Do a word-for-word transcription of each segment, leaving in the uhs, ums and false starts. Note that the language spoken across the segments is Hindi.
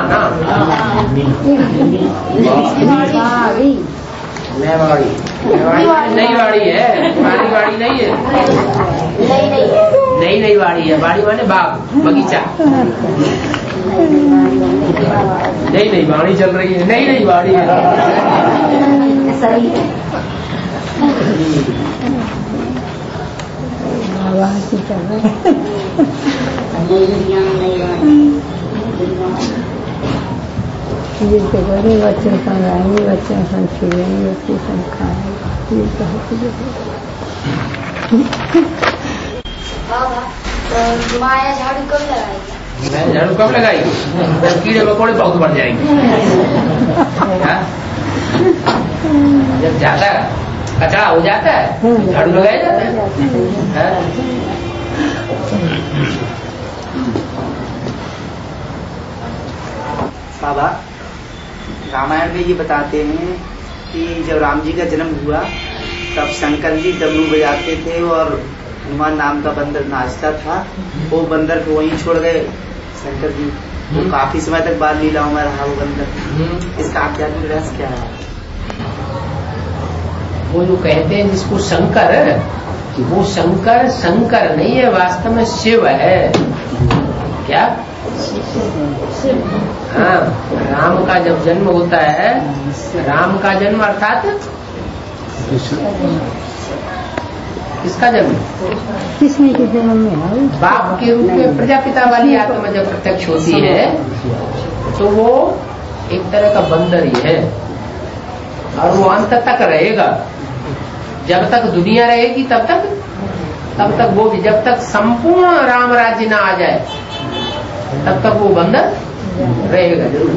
ना मेवाड़ी नई वाड़ी है, पुरानी वाड़ी नहीं है, नई नई वाड़ी है। वाड़ी माने बाग बगीचा, नई नई वाड़ी चल रही है, नई नई वाड़ी है। जिसके बड़े बच्चे संगाएंगे, बच्चे सन खेलेंगे, बच्चे सन खाएंगे। माया झाड़ू कब लगाएगी? मैं झाड़ू कब लगाएगी? जब कीड़े मकोड़े बहुत बढ़ जाएंगे। जब ज्यादा कचरा हो जाता है झाड़ू लगाया जाता है। बाबा, रामायण में ये बताते हैं कि जब राम जी का जन्म हुआ तब शंकर जी डमरू बजाते थे और हनुमान नाम का बंदर नाचता था। वो बंदर को वहीं छोड़ गए शंकर जी। वो काफी समय तक बाद लीलाओं में रहा वो बंदर। इसका आध्यात्मिक रहस्य क्या है? वो जो कहते हैं जिसको शंकर, वो शंकर शंकर नहीं है, वास्तव में शिव है। क्या? हाँ, राम का जब जन्म होता है, राम का जन्म अर्थात किसका जन्म? किसमें के जन्म में? बाप के रूप में प्रजापिता वाली आत्मा जब प्रत्यक्ष होती है तो वो एक तरह का बंदर ही है और वो अंत तक रहेगा। जब तक दुनिया रहेगी तब तक तब तक वो भी, जब तक संपूर्ण राम राज्य न आ जाए तब तक वो बंदर रहेगा जरूर।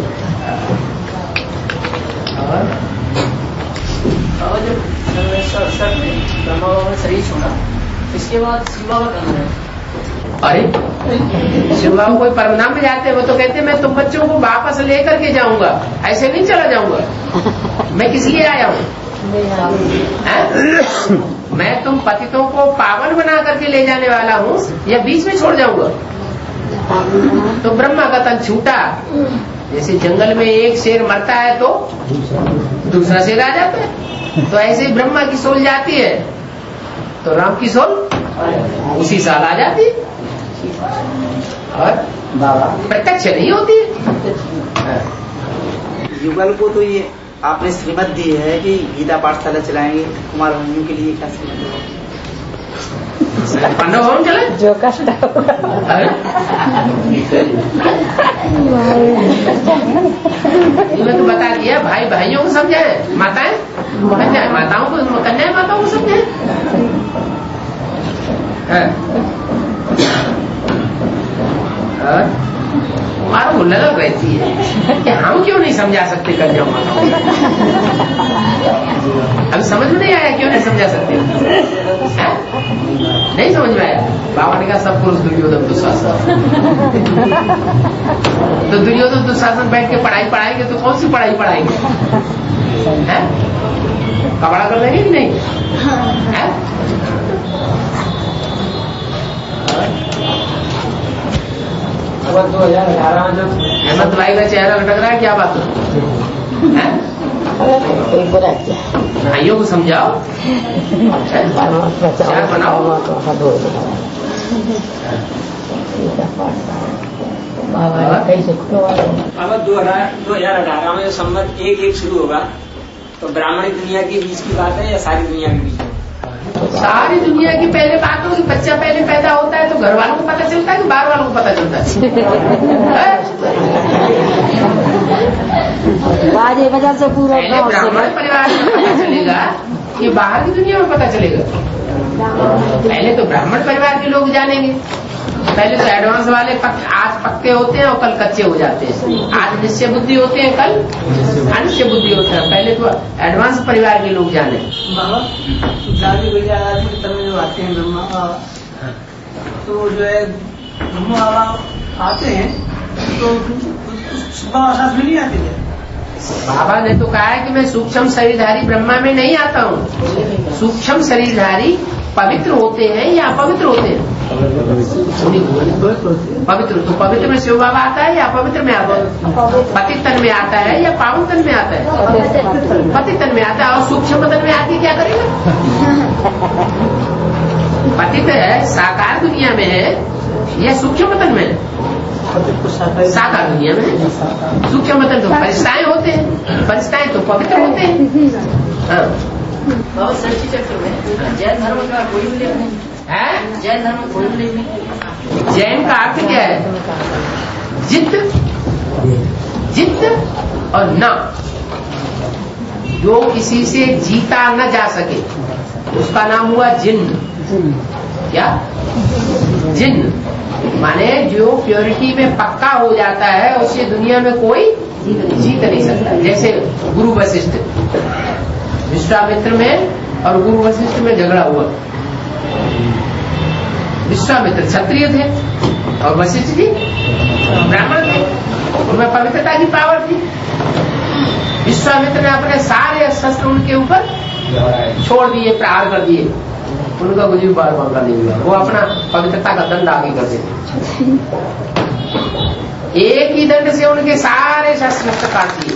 और और जब सर में ब्रह्मा बाबा ने शरीर छोड़ा, इसके बाद शिव बाबा कहाँ है? अरे शिव बाबा कोई परमधाम पे जाते हैं, वो तो कहते हैं मैं तुम बच्चों को वापस लेकर के जाऊंगा, ऐसे नहीं चला जाऊंगा। मैं किस लिए आया हूँ? मैं तुम पतितों को पावन बना करके ले जाने वाला हूँ या बीच में छोड़ जाऊंगा? तो ब्रह्मा का तन छूटा। जैसे जंगल में एक शेर मरता है तो दूसरा शेर आ जाता है, तो ऐसे ही ब्रह्मा की सोल जाती है तो राम की सोल उसी साल आ जाती है और प्रत्यक्ष नहीं होती है। युगल को तो ये आपने श्रीमत दी है कि गीता पाठशाला चलाएंगे कुमार भूमियों के लिए, क्या श्रीमत है? पांडव भवन चले जो कष्ट मैं तो बता दिया, भाई भाइयों को समझाए, माताएं कन्याएं माताओं को, कन्याएं माताओं को समझाए। हमारा को ललक रहती है कि हम क्यों नहीं समझा सकते कन्याओं माताओं? अभी समझ में नहीं आया, क्यों नहीं समझा सकते? नहीं समझ में आया। बाबा ने कहा सब पुरुष दुर्योधन दुशासन। तो दुर्योधन दुशासन बैठ के पढ़ाई पढ़ाएंगे तो कौन सी पढ़ाई पढ़ाएंगे? कपड़ा कर लेंगे कि नहीं? है? दो हजार अठारह में जब हेमंत भाई का चेहरा लटक रहा है, क्या बात है? भाइयों को समझाओ, चाय बनाओ। अब दो हजार अठारह में जो संवत एक एक शुरू होगा तो ब्राह्मणी दुनिया के बीच की बात है या सारी दुनिया के बीच में? सारी दुनिया की पहले बात होगी। बच्चा पहले पैदा होता है तो घर वालों को पता चलता है कि बाहर वालों को पता चलता है? बाजे बजा से पूरा पहले ब्राह्मण परिवार में पता चलेगा कि बाहर की दुनिया में पता चलेगा? पहले तो ब्राह्मण परिवार के लोग जानेंगे। पहले तो एडवांस वाले पक, आज पक्के होते हैं और कल कच्चे हो जाते हैं। आज निश्चय बुद्धि होते हैं, कल अनिश्चय बुद्धि होते हैं। पहले तो एडवांस परिवार के लोग जाने। दादी भैया जो आते हैं ब्रह्मा, तो जो है ब्रह्मा बाबा आते हैं तो साथ में नहीं आते थे। बाबा ने तो कहा है कि मैं सूक्ष्म शरीरधारी ब्रह्मा में नहीं आता हूँ। सूक्ष्म शरीरधारी पवित्र होते हैं या अपवित्र होते हैं? पवित्र, तो पवित्र में शिव बाबा आता है या अपवित्र में आता है? पतित तन में आता है या पावन तन में आता है? पतित तन में आता है। और सूक्ष्म तन में आके क्या करेगा? पतित है साकार दुनिया में है या सूक्ष्म तन में है? साकार दुनिया में है। सूक्ष्म तन तो परिष्ठाएं होते हैं, परिष्ठाएं तो पवित्र होते हैं। हाँ, बहुत सच्ची चक्र में जैन धर्म का कोई उल्लेख नहीं है। जैन धर्म कोई उल्लेख नहीं। जैन का अर्थ क्या है? जित, जित और न, जो किसी से जीता न जा सके उसका नाम हुआ जिन्न। क्या? जिन्न माने जो प्योरिटी में पक्का हो जाता है उसे दुनिया में कोई जीत नहीं सकता। जैसे गुरु वशिष्ठ, विश्वामित्र में और गुरु वशिष्ठ में झगड़ा हुआ। विश्वामित्र क्षत्रिय थे और वशिष्ठ जी ब्राह्मण थे, उनमें पवित्रता की पावर थी। विश्वामित्र ने अपने सारे शस्त्र उनके ऊपर छोड़ दिए, प्रहार कर दिए, उनका कुछ भी बार बार नहीं हुआ। वो अपना पवित्रता का दंड आगे कर देते। एक ही दंड से उनके सारे शस्त्र काट दिए।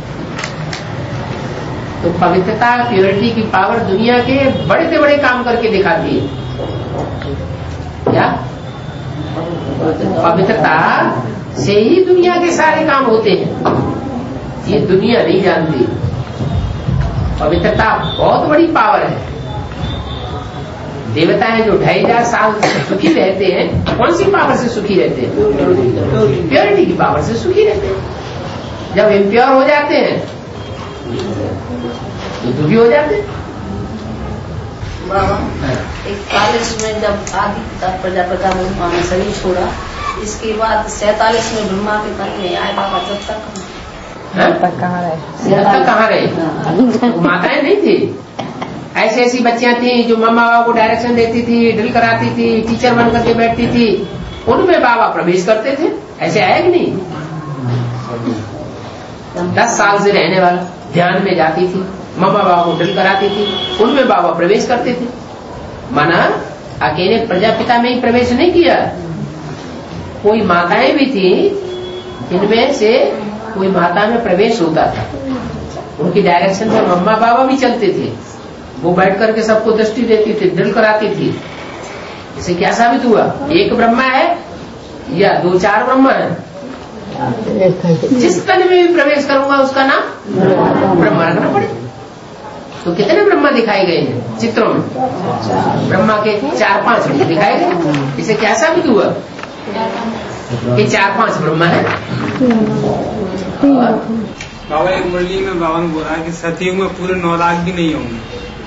तो पवित्रता, प्योरिटी की पावर दुनिया के बड़े से बड़े काम करके दिखाती है। क्या? पवित्रता से ही दुनिया के सारे काम होते हैं, ये दुनिया नहीं जानती। पवित्रता बहुत बड़ी पावर है। देवता है जो ढाई हजार साल सुखी रहते हैं, कौन सी पावर से सुखी रहते हैं? प्योरिटी की पावर से सुखी रहते हैं। जब इम्प्योर हो जाते हैं तो दुखी हो जाते हैं। बाबा इकतालीस में जब आदि प्रजापति ने शरीर छोड़ा, इसके बाद सैतालीस में ब्रह्मा के तन में आए बाबा। जब तक तक कहाँ रहे? जब तक कहाँ रहे? तो माताएं नहीं थी, ऐसी ऐसी बच्चियां थी जो मम्मा बाबा को डायरेक्शन देती थी, ड्रिल कराती थी, टीचर बन करके बैठती थी, उनमें बाबा प्रवेश करते थे। ऐसे आया कि नहीं? दस साल से रहने वाला ध्यान में जाती थी, मम्मा बाबा को ड्रिल कराती थी, उनमें बाबा प्रवेश करते थे। माना अकेले प्रजापिता में ही प्रवेश नहीं किया, कोई माताएं भी थी जिनमें से कोई माता में प्रवेश होता था। उनकी डायरेक्शन में मम्मा बाबा भी चलते थे, वो बैठ करके सबको दृष्टि देती थी, ड्रिल कराती थी। इसे क्या साबित हुआ? एक ब्रह्मा है या दो चार ब्रह्मा है? जिस तन में भी प्रवेश करूंगा उसका नाम ब्रह्मा रखना पड़े। तो कितने ब्रह्मा दिखाए गए हैं चित्रों में? ब्रह्मा के चार पांच दिखाए गए। इसे क्या साबित हुआ कि चार पांच ब्रह्मा है। बाबा एक मुरली में बाबा ने बोला कि सतयुग में पूरे नौ लाख भी नहीं होंगे।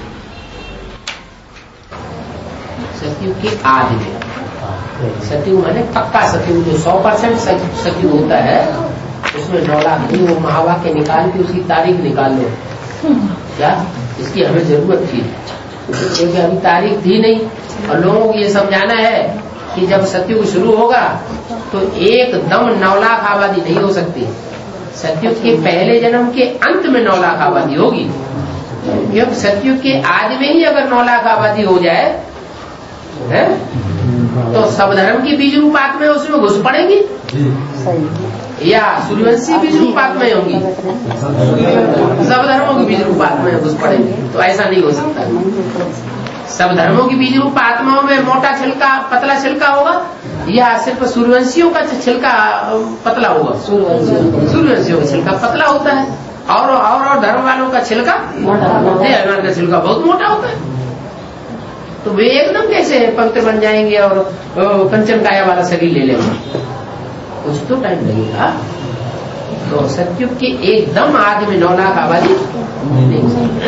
सतयुग के आदि में, सतयुग माने पक्का सतयुग, जो सौ परसेंट सतयुग होता है उसमें नौ लाख नहीं। वो महावाक्य निकाल के उसकी तारीख निकाल लो। क्या इसकी हमें जरूरत थी, क्योंकि अभी तारीख थी नहीं। और लोगों को ये समझाना है कि जब सतयुग शुरू होगा तो एकदम नौ लाख आबादी नहीं हो सकती। सतयुग के पहले जन्म के अंत में नौ लाख आबादी होगी। क्योंकि सतयुग के आदि में ही अगर नौ लाख आबादी हो जाए है तो सब धर्म की बीज रूपात में उसमें घुस पड़ेगी या सूर्यवंशी बीज रूपात में होंगी? सब धर्मों की बीज रूपात में घुस पड़ेगी। तो ऐसा नहीं हो सकता। सब धर्मों की बीज रूप आत्माओं में मोटा छिलका पतला छिलका होगा या सिर्फ सूर्यवंशियों का छिलका पतला होगा? सूर्यवंशियों का छिलका पतला होता है और और, और धर्म वालों का छिलका हनुमान का छिलका बहुत मोटा होता है। तो वे एकदम कैसे पवित्र बन जाएंगे और कंचन काया वाला शरीर ले लेंगे? कुछ तो टाइम लगेगा। तो सतयुग के एकदम आदि में नौ लाख आबादी नहीं।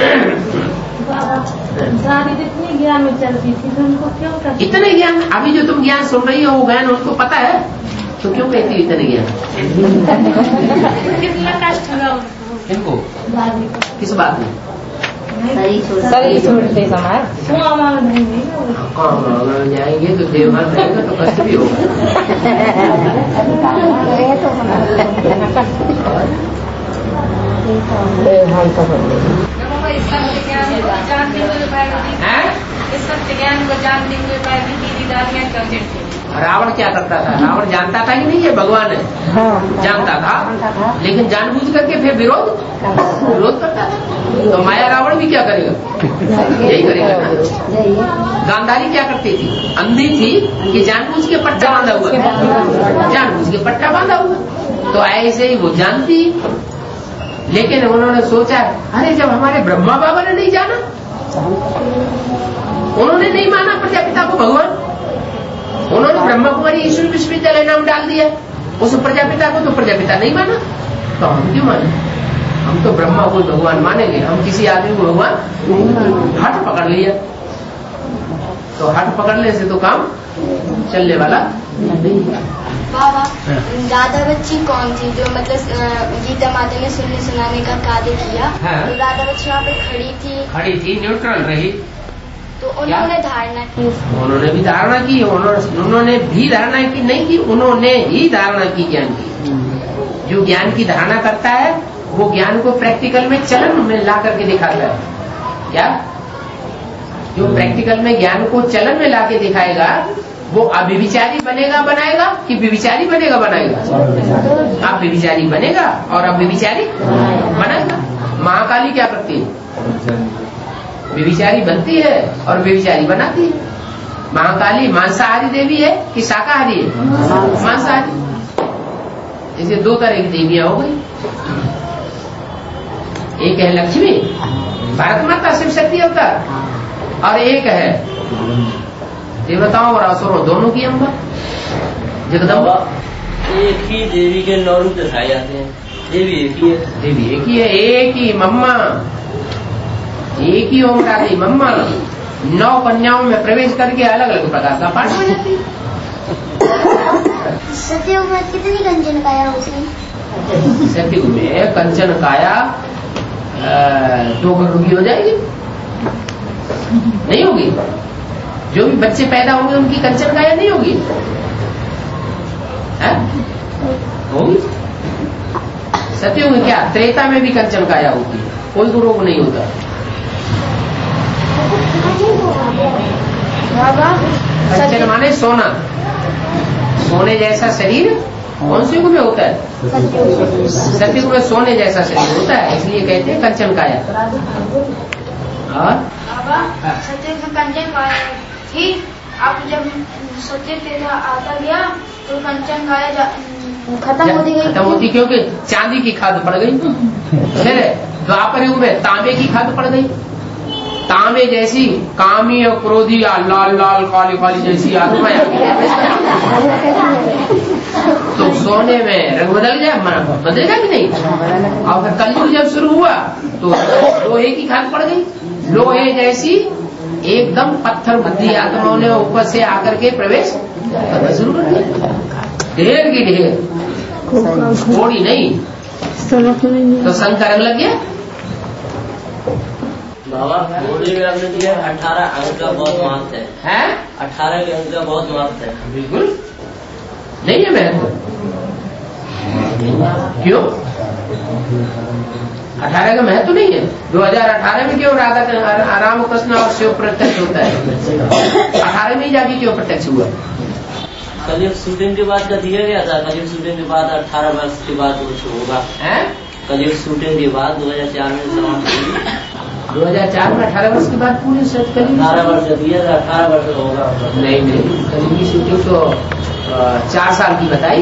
इतने ज्ञान में चलती थी तो उनको क्यों कहती? इतने ज्ञान? अभी जो तुम ज्ञान सुन रही हो वो ज्ञान उनको पता है तो क्यों कहती है इतने ज्ञान? कितना कष्ट हुआ इनको? किस बात में? सही छोड़ते समय हाँ जाएंगे तो देवघर रहेगा तो कष्ट भी होगा। इस सत्य ज्ञान को जानते हुए भी दीदी दादियाँ क्यों चिढ़ती? रावण क्या करता था? रावण जानता था कि नहीं ये भगवान है, जानता था, लेकिन जानबूझ करके फिर विरोध विरोध करता था। तो माया रावण भी क्या करेगा? यही करेगा ना। गांधारी क्या करती थी? अंधी थी कि जानबूझ के पट्टा बांधा हुआ, जानबूझ के पट्टा बांधा हुआ। तो ऐसे ही वो जानती, लेकिन उन्होंने सोचा अरे जब हमारे ब्रह्मा बाबा ने नहीं जाना, उन्होंने नहीं माना प्रजापिता को भगवान, उन्होंने ब्रह्मा कुमारी ईश्वर विश्वविद्यालय नाम डाल दिया उस प्रजापिता को, तो प्रजापिता नहीं माना, तो हम क्यों माने? हम तो ब्रह्मा को भगवान मानेंगे, हम किसी आदमी को भगवान। हट पकड़ लिया, तो हट पकड़ने से तो काम चलने वाला नहीं। बाबा दादा बच्ची कौन थी जो मतलब गीता माता ने सुनने सुनाने का कार्य किया? हाँ। तो दादा बच्ची वहाँ पे खड़ी थी, खड़ी थी, न्यूट्रल रही, तो उन्होंने धारणा की। उन्होंने भी धारणा की, उन्होंने भी धारणा की नहीं की, उन्होंने ही धारणा की ज्ञान की। जो ज्ञान की धारणा करता है वो ज्ञान को प्रैक्टिकल में चलन में ला करके दिखाता है। क्या? जो प्रैक्टिकल में ज्ञान को चलन में लाके दिखाएगा वो अभिविचारी बनेगा बनाएगा कि विविचारी बनेगा बनाएगा? आप विविचारी बनेगा और अभिविचारी बनाएगा। महाकाली क्या करती है? विविचारी बनती है और विविचारी बनाती है। महाकाली मांसाहारी देवी है कि शाकाहारी है? मांसाहारी। जैसे दो तरह की देवियां हो गई, एक है लक्ष्मी भारत माता शिव शक्ति अवतार, और एक है देवताओं और असुरों दोनों की अम्बा जगदम्बा। एक ही देवी के नौ रूप दिखाए जाते हैं। देवी एक ही है, देवी एक ही है, एक ही मम्मा, एक ही ओम राधी मम्मा नौ कन्याओं में प्रवेश करके अलग अलग प्रकार का पाठ हो जाती है। सतयुग में कितनी कंचन काया होती है? सतयुग में कंचन काया दो करोड़ की हो जाएगी, नहीं होगी? जो भी बच्चे पैदा होंगे उनकी कंचन काया नहीं होगी? है? होगी। सतयुग में क्या? त्रेता में भी कंचन काया होती है, कोई रोग नहीं होता। कंचन माने सोना, सोने जैसा शरीर कौन से युग में होता है? सतयुग में सोने जैसा शरीर होता है, इसलिए कहते हैं कंचन काया। और सतयुग में कंचन काया थी, अब जब सत्य तेरा आता गया तो कंचन काया खत्म होती गई, खत्म होती क्योंकि चांदी की खाद पड़ गई। फिर द्वापर युग में तांबे की खाद पड़ गई, तांबे जैसी कामी और क्रोधी या लाल लाल काली काली जैसी आत्माएं तो सोने में रंग बदल गया, बदलेगा कि नहीं? और फिर कलयुग जब शुरू हुआ तो लोहे की खाद पड़ गई, लोहे जैसी एकदम पत्थर बुद्धि आत्माओं ने ऊपर से आकर के प्रवेश करना शुरू कर दिया, ढेर की ढेर, थोड़ी नहीं। तो संग का रंग लग गया। बाबा बोले में आपने दिया अठारह अंक का बहुत महत्व है, है? अठारह के अंक का बहुत महत्व है। बिल्कुल नहीं है महत्व। क्यों अठारह का महत्व नहीं है? दो हजार अठारह में क्यों राधा राम कृष्ण और शिव प्रत्यक्ष होता है? अठारह में ही जाके क्यों प्रत्यक्ष हुआ? कलयुग शूटिंग के बाद का दिया गया था, कलयुग शूटिंग के बाद अठारह वर्ष के बाद कुछ होगा। कलयुग शूटिंग के बाद दो हजार चार में समाप्त हुई। दो हजार चार में अठारह वर्ष के बाद पूरी सच करी, अठारह वर्ष दिया था, अठारह वर्ष होगा। नहीं नहीं, कलयुग की शूटिंग तो चार साल की बताई।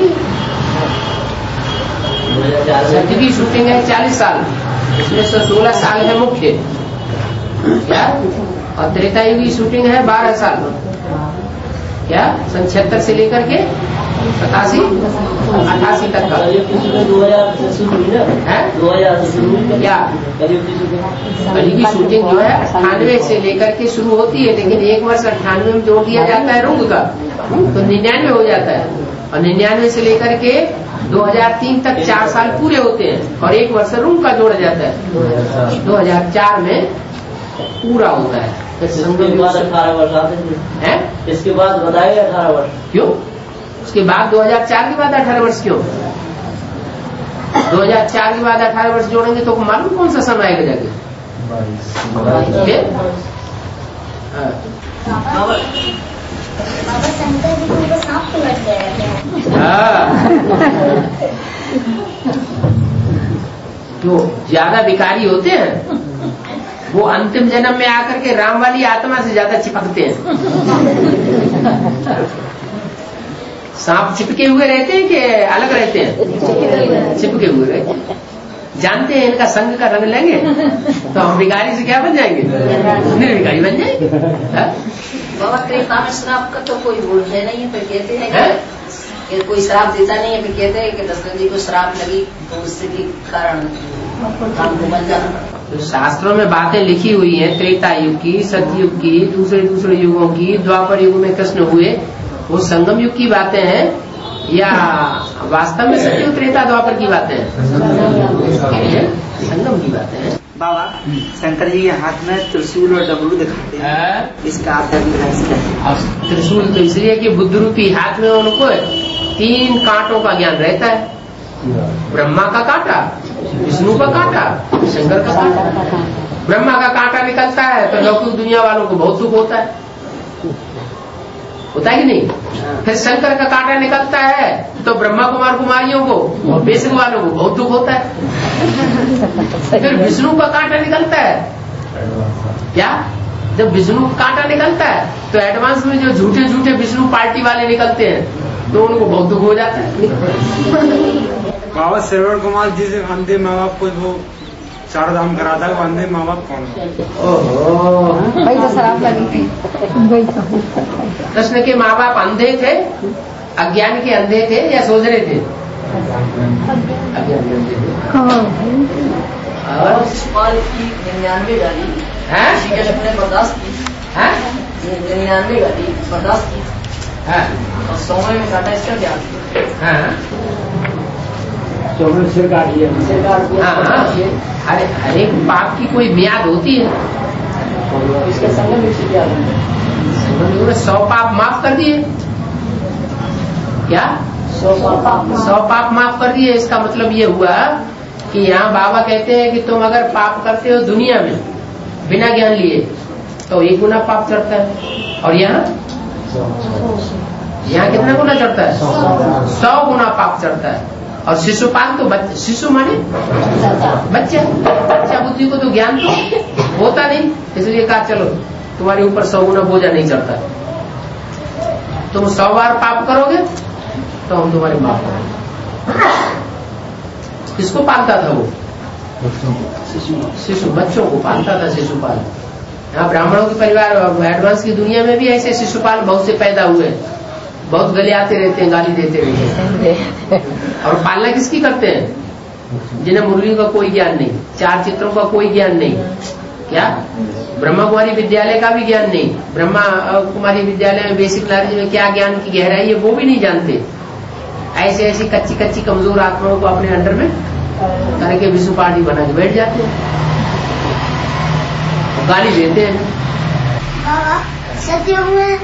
सत्य की शूटिंग है चालीस साल, इसमें से सोलह साल है मुख्य, क्या? और त्रेता युग की शूटिंग है बारह साल, क्या? सन छिहत्तर से लेकर के सतासी अठासी तक का। दो हजार से शुरू हुई ना? है दो हजार से शुरू हुई क्या? कलयुग की शूटिंग। कलयुग की शूटिंग जो है अट्ठानवे से लेकर के शुरू होती है, लेकिन एक वर्ष अट्ठानवे में जोड़ दिया जाता है रुंग का, तो निन्यानवे हो जाता है, और निन्यानवे से लेकर के दो हजार तीन तक चार साल पूरे होते हैं, और एक वर्ष रूम का जोड़ा जाता है। दो हजार चार में पूरा होता है। इसके बाद अठारह वर्ष आते हैं, इसके बाद बताइए अठारह वर्ष क्यों? उसके बाद दो हजार चार के बाद अठारह वर्ष क्यों? दो हजार चार के बाद अठारह वर्ष जोड़ेंगे तो मालूम कौन सा समय आएगा जाके? बाबा शंकर जी को ऊपर सांप तो लग गया। जो ज्यादा विकारी होते हैं वो अंतिम जन्म में आकर के राम वाली आत्मा से ज्यादा चिपकते हैं। सांप चिपके हुए रहते हैं कि अलग रहते हैं? चिपके हुए रहते हैं। जानते हैं इनका संग का रंग लेंगे तो हम विकारी से क्या बन जाएंगे? निर्विकारी बन जाएंगे। बाबा त्रेता में श्राप का तो कोई भूल है नहीं है, फिर कहते हैं कि कोई श्राप देता नहीं है, फिर कहते हैं कि दशरथ जी को श्राप लगी तो उससे भी कारण काम को बन जाना। तो शास्त्रों में बातें लिखी हुई हैं, त्रेता युग की, सतयुग की, दूसरे दूसरे युगों की, द्वापर युग में कृष्ण हुए, वो संगम युग की बातें हैं या वास्तव में सतयुग त्रेता द्वापर की बातें हैं? संगम की बातें हैं। बाबा शंकर जी के हाथ में त्रिशूल और डमरू दिखाते हैं, इसका आध्यात्मिक त्रिशूल तो इसलिए कि बुद्ध रूपी हाथ में उनको तीन कांटों का ज्ञान रहता है। ब्रह्मा का कांटा, विष्णु का कांटा, शंकर का कांटा। ब्रह्मा का कांटा निकलता है तो लौकिक दुनिया वालों को बहुत सुख होता है, होता है कि नहीं? फिर शंकर का कांटा निकलता है तो ब्रह्मा कुमार कुमारियों को और बेसिक वालों को बहुत दुख होता है। फिर विष्णु का कांटा निकलता है, क्या जब विष्णु का कांटा निकलता है तो एडवांस में जो झूठे झूठे विष्णु पार्टी वाले निकलते हैं तो उनको बहुत दुख हो जाता है। बाबा श्रवण कुमार जी से अंधे माँ बाप को वो चार धाम करा था, वो अंधे माँ बाप कौन है? ओहो, भाई तो शराब लगी थी। कृष्ण के माँ बाप अंधे थे, अज्ञान के अंधे थे या सोच रहे थे? अज्ञान के अंधे थे। और शिशुपाल की निन्यानवे गाली श्री कृष्ण ने बर्दाश्त की, निन्यानवे गाली बर्दाश्त की और सौवे में काटा, इसका क्या? सिर काट दिया। हर हर एक पाप की कोई मियाद होती है। इसके संगम युग से क्या संगम में सौ पाप माफ कर दिए, क्या सौ पाप सौ पाप माफ कर दिए। इसका मतलब ये हुआ कि यहाँ बाबा कहते हैं कि तुम अगर पाप करते हो दुनिया में बिना ज्ञान लिए तो एक गुना पाप चढ़ता है, और यहाँ यहाँ कितना गुना चढ़ता है? सौ गुना पाप चढ़ता है। और शिशुपाल तो बच्चा, शिशु माने बच्चा, बच्चा बुद्धि को तो ज्ञान तो होता नहीं, इसलिए कहा चलो तुम्हारे ऊपर सौ गुना बोझा नहीं चढ़ता, तुम सौ बार पाप करोगे तो हम तुम्हारे माफ करेंगे। किसको पालता था वो? शिशु, बच्चों को पालता था शिशुपाल। यहाँ ब्राह्मणों के परिवार एडवांस की दुनिया में भी ऐसे शिशुपाल बहुत से पैदा हुए, बहुत गले आते रहते हैं, गाली देते रहते हैं। और पालना किसकी करते हैं? जिन्हें मुरली का कोई ज्ञान नहीं, चार चित्रों का कोई ज्ञान नहीं, क्या ब्रह्मा कुमारी विद्यालय का भी ज्ञान नहीं, ब्रह्मा कुमारी विद्यालय में बेसिक नॉलेज में क्या ज्ञान की गहराई है वो भी नहीं जानते। ऐसे ऐसी कच्ची कच्ची कमजोर आत्माओं को अपने अंडर में करके विष्णु पार्टी बना के बैठ जाते हैं, गाली देते हैं। सतयुग में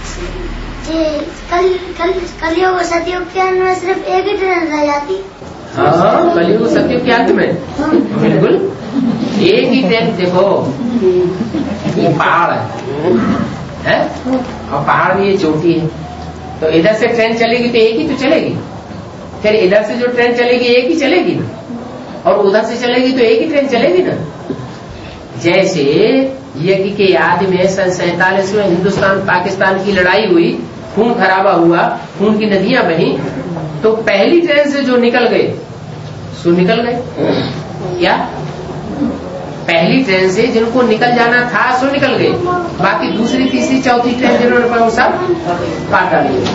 कल कल कलयुग सतयुग के अंत में सिर्फ एक ही ट्रेन रह जाती। हाँ, कलयुग सतयुग के अंत में बिल्कुल एक ही ट्रेन। देखो ये पहाड़ है, है? और पहाड़ में ये चोटी है, तो इधर से ट्रेन चलेगी तो एक ही तो चलेगी, फिर इधर से जो ट्रेन चलेगी एक ही चलेगी ना, और उधर से चलेगी तो एक ही ट्रेन चलेगी ना। जैसे यज्ञ के याद में सन सैतालीस में हिंदुस्तान पाकिस्तान की लड़ाई हुई, खून खराबा हुआ, खून की नदियां बही, तो पहली ट्रेन से जो निकल गए सो निकल गए, क्या पहली ट्रेन से जिनको निकल जाना था सो निकल गए, बाकी दूसरी तीसरी चौथी ट्रेन जिन्होंने पर वो सब काट डाली।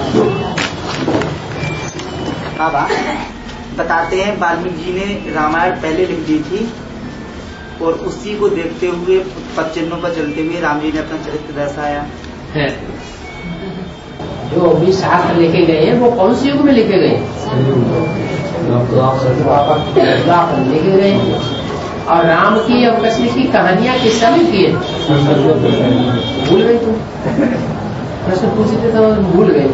बाबा बताते हैं वाल्मीकि जी ने रामायण पहले लिख दी थी और उसी को देखते हुए पच्चीनों पर चलते हुए राम जी ने अपना चरित्र दर्शाया है। जो भी शास्त्र लिखे गए हैं वो कौन से युग में लिखे गए? लिखे गए। और राम की और कृष्ण की कहानियां किस समय की है? भूल गई तुम? प्रश्न पूछते तो भूल गए।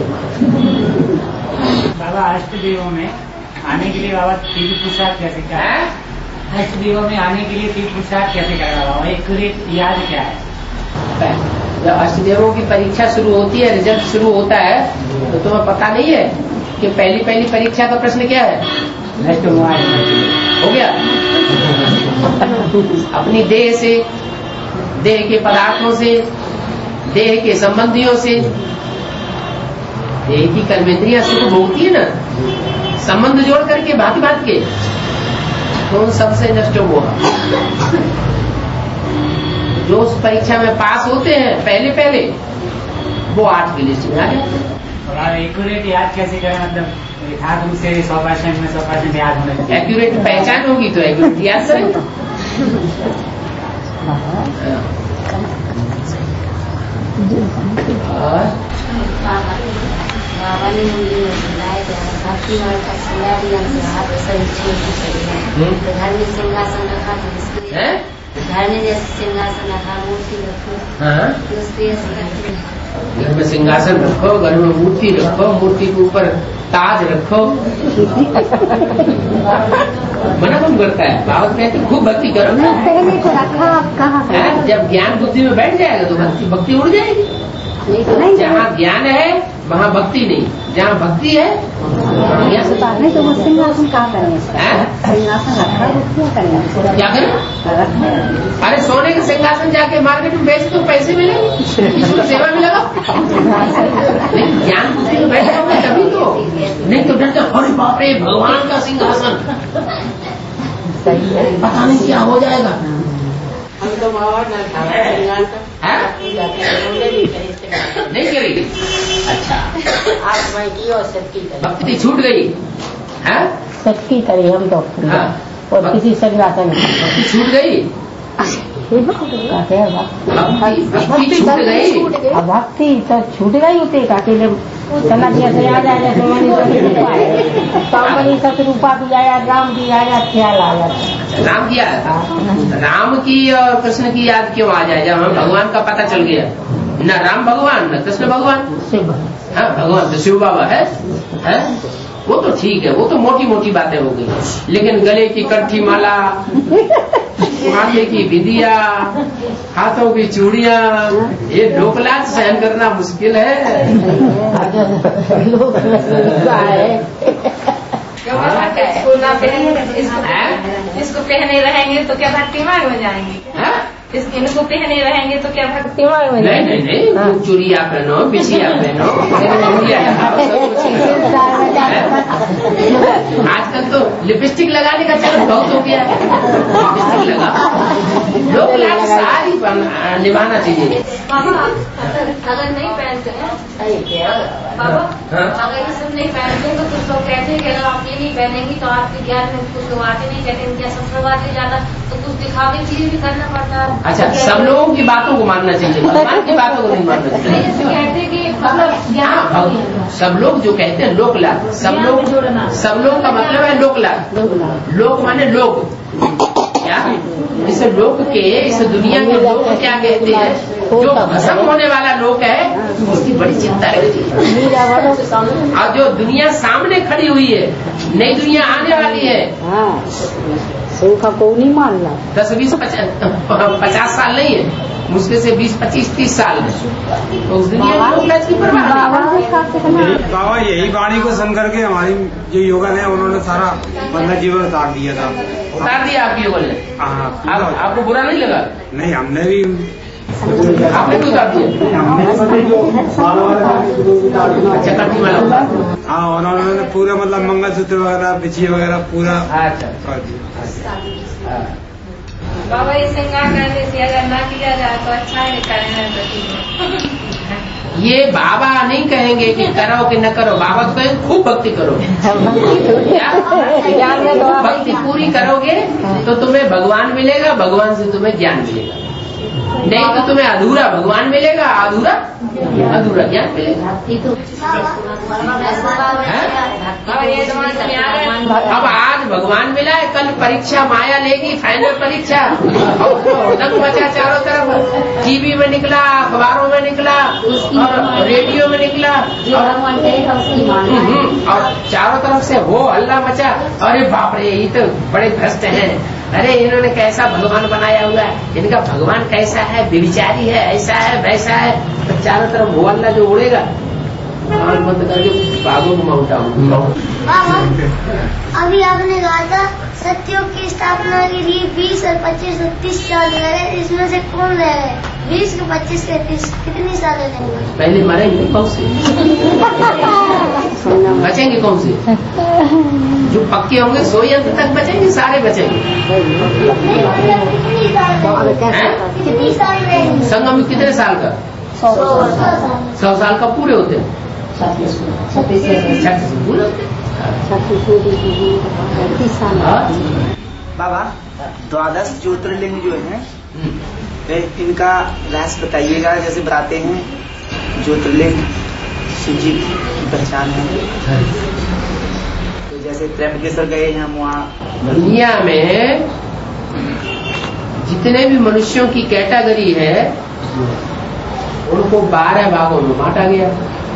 बाबा अष्टदेवों में आने के लिए बाबा तीन पुरुषार्थ कैसे क्या है? अष्टदेवों में आने के लिए तीन पुरुषार्थ कैसे करेगा बाबा? एक याद क्या है? जब अष्टदेवों की परीक्षा शुरू होती है, रिजल्ट शुरू होता है, तो तुम्हें पता नहीं है कि पहली पहली परीक्षा का प्रश्न क्या है? नष्ट हो गया। अपनी देह से, देह के पदार्थों से, देह के संबंधियों से, देह की कर्मेंद्रियां सुख भोगती है ना, संबंध जोड़ करके भांति भांति के, तो उन सबसे नष्ट हुआ। जो उस परीक्षा में पास होते हैं पहले पहले, वो आठ की लिस्ट में आ जाते हैं। और एक्यूरेट याद कैसे करें? मतलब यथार्थ रूप से सौ परसेंट में सौ परसेंट याद होना चाहिए। एक्यूरेट पहचान होगी तो एक्यूरेट याद करें। बाबा ने मुझे बताया भक्ति मार्ग का सिंगार दिया, हाथ सही छोड़ घर में सिंहासन रखा था, इसके घर में जैसे सिंहासन रखा, मूर्ति रखो, घर में सिंहासन रखो, घर में मूर्ति रखो, मूर्ति के ऊपर ताज रखो। मना कौन करता है? बाबा कहते खूब भक्ति करो। पहले तो रखा, आप कहाँ? जब ज्ञान बुद्धि में बैठ जाएगा तो भक्ति भक्ति उड़ जाएगी। जहाँ ज्ञान है वहाँ भक्ति नहीं, जहाँ भक्ति है नहीं तो वो सिंहासन कहाँ करेंगे? सिंहासन रखा, वो क्यों करेंगे? क्या करें? अरे सोने के सिंहासन जाके मार्केट में बेच तो पैसे मिलेंगे, इसको सेवा मिलेगा। लेकिन ज्ञान बुद्धि में बैठ जाओगे तभी तो, नहीं तो डरते अरे बाप रे भगवान का सिंहासन, पता नहीं क्या हो जाएगा। हम तो बाबा नहीं करेगी। अच्छा, आज मैं की और सबकी भक्ति छूट गई है, सबकी करी हम तो। हाँ, और किसी संगासन भक्ति छूट गई, कहते हैं भक्ति छूट गई। भक्ति तो छूट गई होती है, अकेले चला जैसे आ जाए, जैसे मनी सब रूपा भी आया, राम भी आया, ख्याल आया। राम की याद, राम की और कृष्ण की याद क्यों आ जाए जब हमें भगवान का पता चल गया? न राम भगवान न कृष्ण भगवान, शिव हाँ भगवान तो शिव बाबा है, है? वो तो ठीक है, वो तो मोटी मोटी बातें हो गई, लेकिन गले की कंठी माला, माथे की बिंदिया, हाथों की चूड़ियाँ, ये लोकलाज सहन करना मुश्किल है। इसको पहने रहेंगे तो क्या भक्ति मार्ग में जाएंगे? इनको पहने रहेंगे तो क्या भक्ति मार्ग में? नहीं नहीं नहीं, चूड़िया पहनो, बिछिया पहनो, आजकल तो लिपस्टिक लगाने का चलन बहुत हो गया है, लिपस्टिक लगा, लोग लाज सारी निभाना चाहिए। अगर नहीं पहनते हैं बाबा, अगर ये सब नहीं पहनते तो कुछ लोग कहते हैं कि अगर आप ये नहीं पहनेंगी तो आपके ज्ञान में कुछ बातें नहीं कहते, क्या सब बातें ज्यादा, तो कुछ दिखावे के लिए भी करना पड़ता है। अच्छा, सब लोगों की बातों को मानना चाहिए, भगवान की बातों को नहीं मानना चाहिए। कहते हैं कि मतलब ज्ञान, सब लोग जो कहते हैं लोकलाज, सब लोग सब लोग का मतलब है लोकलाज। लोक माने लोग, क्या इस लोक के, इस दुनिया के लोग क्या कहते हैं? जो खत्म होने वाला लोक है उसकी बड़ी चिंता रहती है, और जो दुनिया सामने खड़ी हुई है, नई दुनिया आने वाली है, सूखा को नहीं मानना। दस बीस पचास साल नहीं है, मुश्किल से बीस पच्चीस तीस साल है, तो उस दुनिया में लोकलाज की परवाह नहीं। बाबा यही वाणी को सुन करके हमारी जो योगन है उन्होंने सारा बंधा जीवन उतार दिया था। उतार दिया आपकी योगन ने? हाँ। आपको बुरा नहीं लगा? नहीं, हमने भी आपने भी उतार दिया। अच्छा, कंठी वाला? हाँ, उन्होंने पूरा मतलब मंगलसूत्र वगैरह, बिछी वगैरह पूरा। अच्छा, बाबा ये श्रृंगार करने से अगर ना किया जाए तो अच्छा है, करना है। ये बाबा नहीं कहेंगे कि करो कि न करो, बाबा तो कहेंगे खूब भक्ति करो। भक्ति पूरी करोगे तो तुम्हें भगवान मिलेगा, भगवान से तुम्हें ज्ञान मिलेगा, नहीं तो तुम्हें अधूरा भगवान मिलेगा, अधूरा अधूरा ज्ञान मिलेगा। अब आज भगवान मिला है, कल परीक्षा माया लेगी, फाइनल परीक्षा, और मचा चारों तरफ, टीवी में निकला, अखबारों में निकला, और रेडियो में निकला, और चारों तरफ से हो हल्ला मचा, अरे बाप रे ये तो बड़े भ्रष्ट हैं, अरे इन्होंने कैसा भगवान बनाया हुआ है, इनका भगवान कैसा है, व्यभिचारी है, ऐसा है वैसा है। तो चारों तरफ वो अल्लाह जो उड़ेगा, कान बंद करके भागो माउंट आबू। अभी आपने कहा था सत्युग की स्थापना के लिए बीस और पच्चीस और तीस साल लगे, इसमें से कौन रहे? बीस के पच्चीस के तीस कितनी साल लगेंगे? पहले मरेंगे कौन से, बचेंगे कौन से? जो पक्के होंगे सो ही अंत तक बचेंगे, सारे बचेंगे। कितनी साल रहेंगे? संगम में कितने साल का? सौ साल का पूरे होते हैं, छत्तीस पूरे होते हैं। बाबा द्वादश ज्योतिर्लिंग जो है इनका रहस्य बताइएगा। जैसे बताते हैं ज्योतिर्लिंग शिव जी की पहचान है, तो जैसे त्र्यंबकेश्वर गए हैं हम, वहाँ दुनिया में जितने भी मनुष्यों की कैटेगरी है उनको बारह भागों में बांटा गया।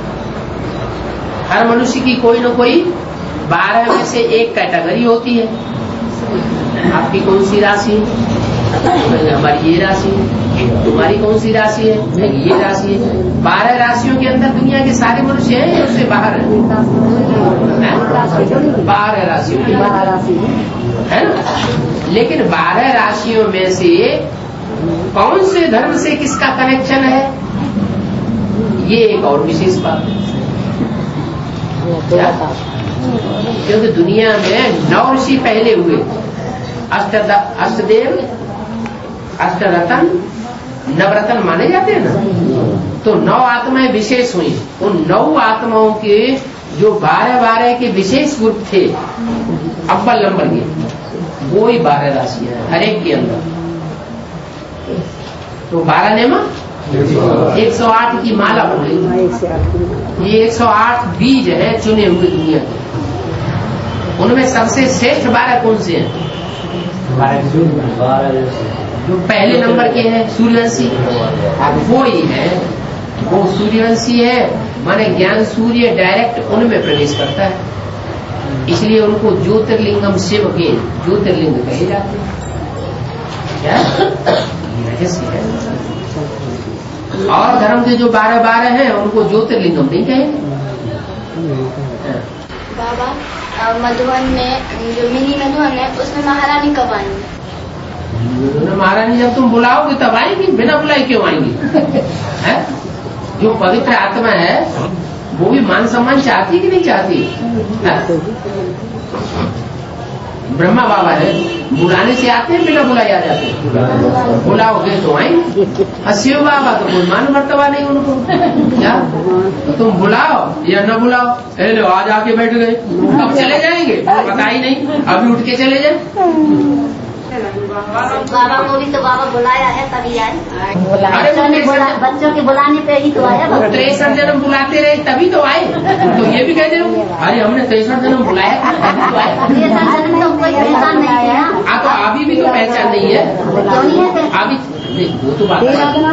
हर मनुष्य की कोई न कोई बारह में से एक कैटेगरी होती है। आपकी कौन सी राशि है? हमारी ये राशि है। तुम्हारी कौन सी राशि है? मेरी ये राशि है। बारह राशियों के अंदर दुनिया के सारे मनुष्य हैं या उससे बाहर है? बारह राशियों की है ना। लेकिन बारह राशियों में से कौन से धर्म से किसका कनेक्शन है, ये एक और विशेष बात है। क्योंकि दुनिया में नौ ऋषि पहले हुए, अष्ट अष्टदेव अष्टरतन नवरत्न माने जाते हैं ना, तो नौ आत्माएं विशेष हुई। उन नौ आत्माओं के जो बारह बारह के विशेष ग्रुप थे अव्वल नंबर के, वो ही बारह राशियां हैं हर एक के अंदर। तो बारह नेमा एक सौ आठ की माला बन गई। ये एक सौ आठ बीज है चुने हुए दुनिया के। उनमें सबसे श्रेष्ठ बारह कौन से हैं? जो पहले नंबर के हैं सूर्यवंशी, वो ही है, वो सूर्यवंशी है। माने ज्ञान सूर्य डायरेक्ट उनमें प्रवेश करता है, इसलिए उनको ज्योतिर्लिंगम शिव के ज्योतिर्लिंग कहे जाते हैं। क्या है? और धर्म के जो बारह बारह हैं उनको ज्योतिर्लिंगम नहीं कहेंगे। बाबा मधुबन में जो मिनी मधुबन है उसमें महारानी कब आएंगी? महारानी जब तुम बुलाओगे तब आएंगी, बिना बुलाए क्यों आएंगी? है? जो पवित्र आत्मा है वो भी मान सम्मान चाहती कि नहीं चाहती है? ब्रह्मा बाबा है, बुलाने से आते हैं, बिना बुलाए आ जाते हैं। बुलाओगे तो आएंगे। शिव बाबा तो कोई मान मर्तबा नहीं उनको, क्या तो तुम बुलाओ या न बुलाओ, लो आज आके बैठ गए, अब चले जाएंगे पता ही नहीं, अभी उठ के चले जाए। बाबा को भी तो बाबा बुलाया है तभी आए। अरे बच्चों के बुलाने पे ही तो आया। तिरसठ जन्म बुलाते रहे तभी तो आए। तो ये भी कहते हो अरे हमने तिरसठ जन्म बुलाया था तभी तो आए। तो कोई पहचान नहीं है। हाँ तो अभी भी तो पहचान नहीं है, अभी वो तो बात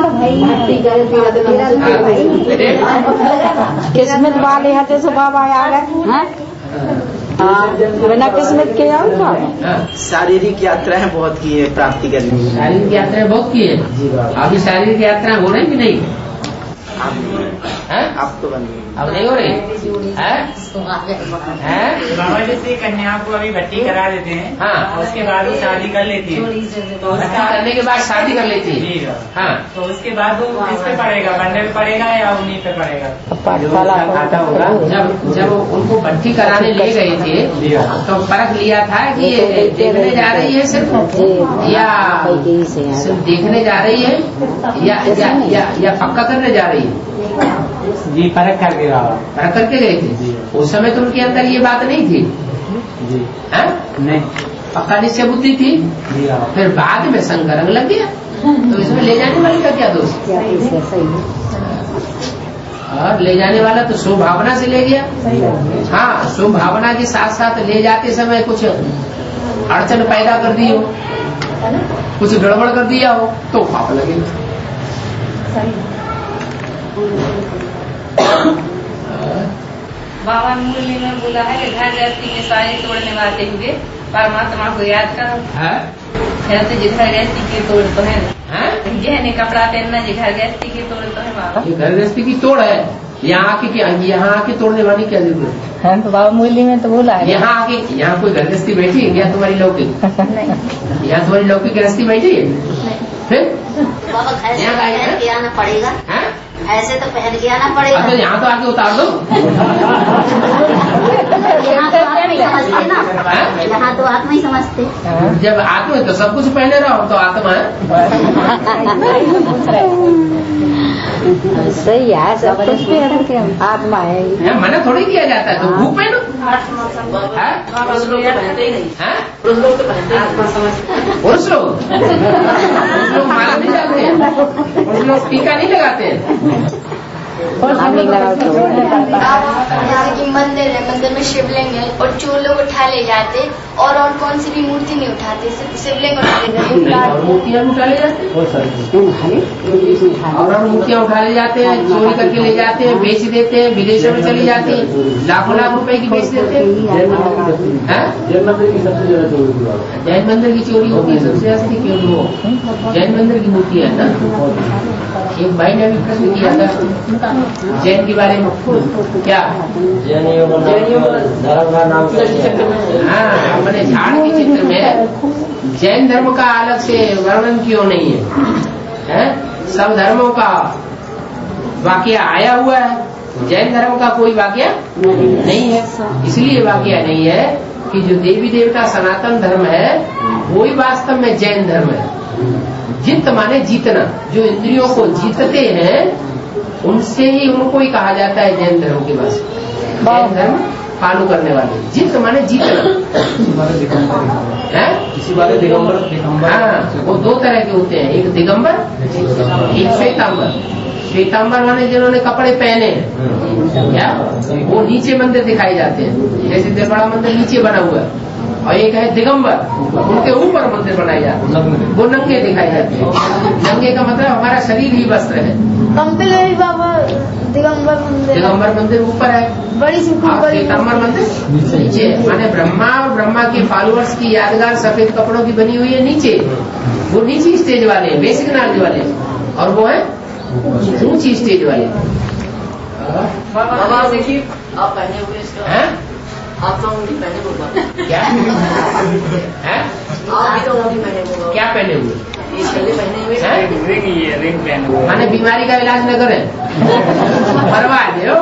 किस्मत वाले हते से बाबा आ गए, बिना किस्मत के आओ। शारीरिक यात्राएं बहुत की है प्राप्ति करने की। शारीरिक यात्राएं बहुत की है, अभी शारीरिक यात्रा हो रही कि नहीं? आप तो बन अब नहीं हो रही है? बाबा जैसे कन्या को अभी भट्टी करा देते हैं, हाँ, उसके बाद वो शादी कर लेती है, तो उसका करने के बाद शादी कर लेती है, हाँ, तो उसके बाद वो किस पे पड़ेगा, बंडे पे पड़ेगा या उन्हीं पे पड़ेगा? खाता होगा। जब जब उनको भट्टी कराने ले गए थे तो परख लिया था कि ये देखने जा रही है सिर्फ या सिर्फ देखने जा रही है या या, या, या पक्का करने जा रही है? जी परख करके परख करके गए थे। उस समय तो उनके अंदर ये बात नहीं थी जी, है? नहीं, पक्का निश्चय बुद्धि थी। फिर बाद में संग रंग लग गया, तो इसमें ले जाने वाले का क्या दोष? और ले जाने वाला तो शुभ भावना से ले गया। हाँ, शुभ भावना के साथ साथ ले जाते समय कुछ अड़चन पैदा कर दी हो, कुछ गड़बड़ कर दिया हो तो पाप लगेगा। बाबा मुरली में बोला है कि घर गृहस्थी में सारे तोड़ने वाले हुए परमात्मा को याद करो। है तो जिधर गृहस्थी की तोड़ तो है यह ने कपड़ा पहनना जी घर गृहस्थी की तोड़ तो है बाबा। ये घर गृहस्थी की तोड़ है। यहाँ आके क्या यहाँ आके तोड़ने वाली क्या जरूरत है? तो बाबा मुरली में तो बोला है यहाँ आके यहाँ कोई घर गृहस्थी बैठी है क्या तुम्हारी लौकिक? यहाँ तुम्हारी लौकिक गृहस्थी बैठी है फिर यहाँ आना पड़ेगा। ऐसे तो पहन के आना पड़ेगा। तो यहाँ तो आके उतार दो। यहाँ तो आत्मा ही समझते ना, यहाँ तो आत्मा ही समझते। जब आत्मा है तो सब कुछ पहने रहो, तो आत्मा है। सही है, सब कुछ आत्मा है। मना थोड़ी किया जाता है, तो भूख पहनो। पुरुष लोग पुरुष लोग माला नहीं डालते हैं, पुरुष लोग टीका नहीं लगाते हैं। यहाँ की मंदिर है, मंदिर में शिवलिंग है और चोर लोग उठा ले जाते और और कौन सी भी मूर्ति नहीं उठाते, सिर्फ शिवलिंग उठा लेते। मूर्तियाँ उठा ले जाते हैं और मूर्तियाँ उठा ले जाते हैं, चोरी करके ले जाते हैं, बेच देते हैं, विदेशों में चली जाती है, लाखों लाख रुपए की बेच देते हैं। जैन मंदिर की सबसे ज्यादा चोरी जैन मंदिर की चोरी होती है सबसे ज्यादा, क्यों? वो जैन मंदिर की मूर्ति है ना। एक भाई ने भी प्रश्न किया था जैन के बारे में, क्या जैनियों का नाम? हाँ, मैंने झाड़ के चित्र में जैन धर्म का अलग से वर्णन क्यों नहीं है, है? सब धर्मों का वाक्य आया हुआ है, जैन धर्म का कोई वाक्य नहीं है। इसलिए वाक्य नहीं है कि जो देवी देवता सनातन धर्म है वही वास्तव में जैन धर्म है। जित माने जीतना, जो इंद्रियों को जीतते हैं उनसे ही उनको ही कहा जाता है जैन धर्म के पास। जैन धर्म फॉलो करने वाले, जित माने जीतना है। इसी बारे दिगंबर दिगंबर हाँ, वो दो तरह के होते हैं, एक दिगंबर एक श्वेतांबर। श्वेतांबर माने जिन्होंने कपड़े पहने हैं, क्या वो नीचे मंदिर दिखाई जाते हैं, जैसे बड़ा मंदिर नीचे बना हुआ है। और एक है दिगंबर, उनके ऊपर मंदिर बनाए जाते हैं, वो नंगे दिखाई जाते हैं। नंगे का मतलब हमारा शरीर ही वस्त्र है। बाबा दिगंबर मंदिर, दिगंबर मंदिर ऊपर है, बड़ी श्वेतांबर मंदिर नीचे है। माने ब्रह्मा और ब्रह्मा के फॉलोअर्स की यादगार सफेद कपड़ों की बनी हुई है नीचे, वो नीची स्टेज वाले हैं, बेसिक नॉलेज वाले, और वो है ऊंची स्टेज वाले। बाबा देखिए आप पहने हुए इसका आप तो उंगली पहने हुए क्या है? आप भी तो उंगली पहने हुए, क्या पहने हुए? पहने हुए रिंग पहने हुए। माने बीमारी का इलाज न करें, परवाह दो।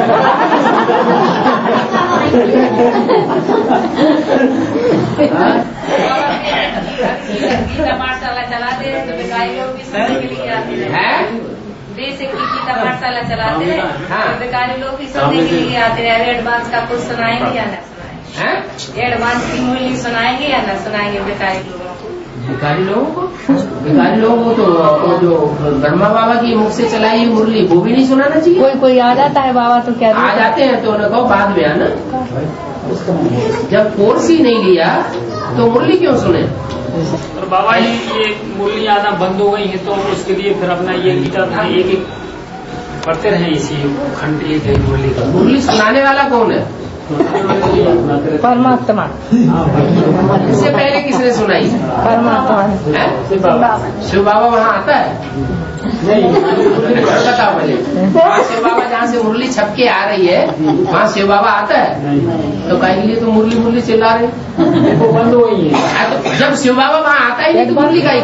गीता पाठशाला चलाते हैं तो भिखारी लोग भी सुनने के लिए आते हैं। बेसिक की गीता पाठशाला चलाते हैं तो भिखारी लोग भी सुनने के लिए आते हैं। एडवांस का कुछ सुनाएंगे या न सुनाएंगे? एडवांस की मूल्य सुनाएंगे या न सुनाएंगे भिखारी लोगों को? भिखारी लोगों को भिखारी लोगों को तो जो ब्रह्मा बाबा की मुख से चलाई मुरली वो भी नहीं सुनाना चाहिए। कोई कोई आ जाता है बाबा तो क्या आ जाते हैं तो उन्हें कहो बाद में आना। जब कोर्स ही नहीं लिया तो मुरली क्यों सुने? और बाबा ये ये मुरली आना बंद हो गई है तो उसके लिए फिर अपना ये गीता एक एक पढ़ते रहे इसी खंड एक है मुरली का। मुरली सुनाने वाला कौन है? परमात्मा। इससे पहले किसने सुनाई? परमात्मा। शिव बाबा वहाँ आता है? नहीं, बताओ पहले। वहाँ शिव बाबा जहाँ से मुरली छप के आ रही है वहाँ शिव बाबा आता है? तो कहीं लिए तो मुरली मुरली चिल्ला रहे, वो बंद हो गई है। जब शिव बाबा वहाँ आता ही नहीं तो मुरली का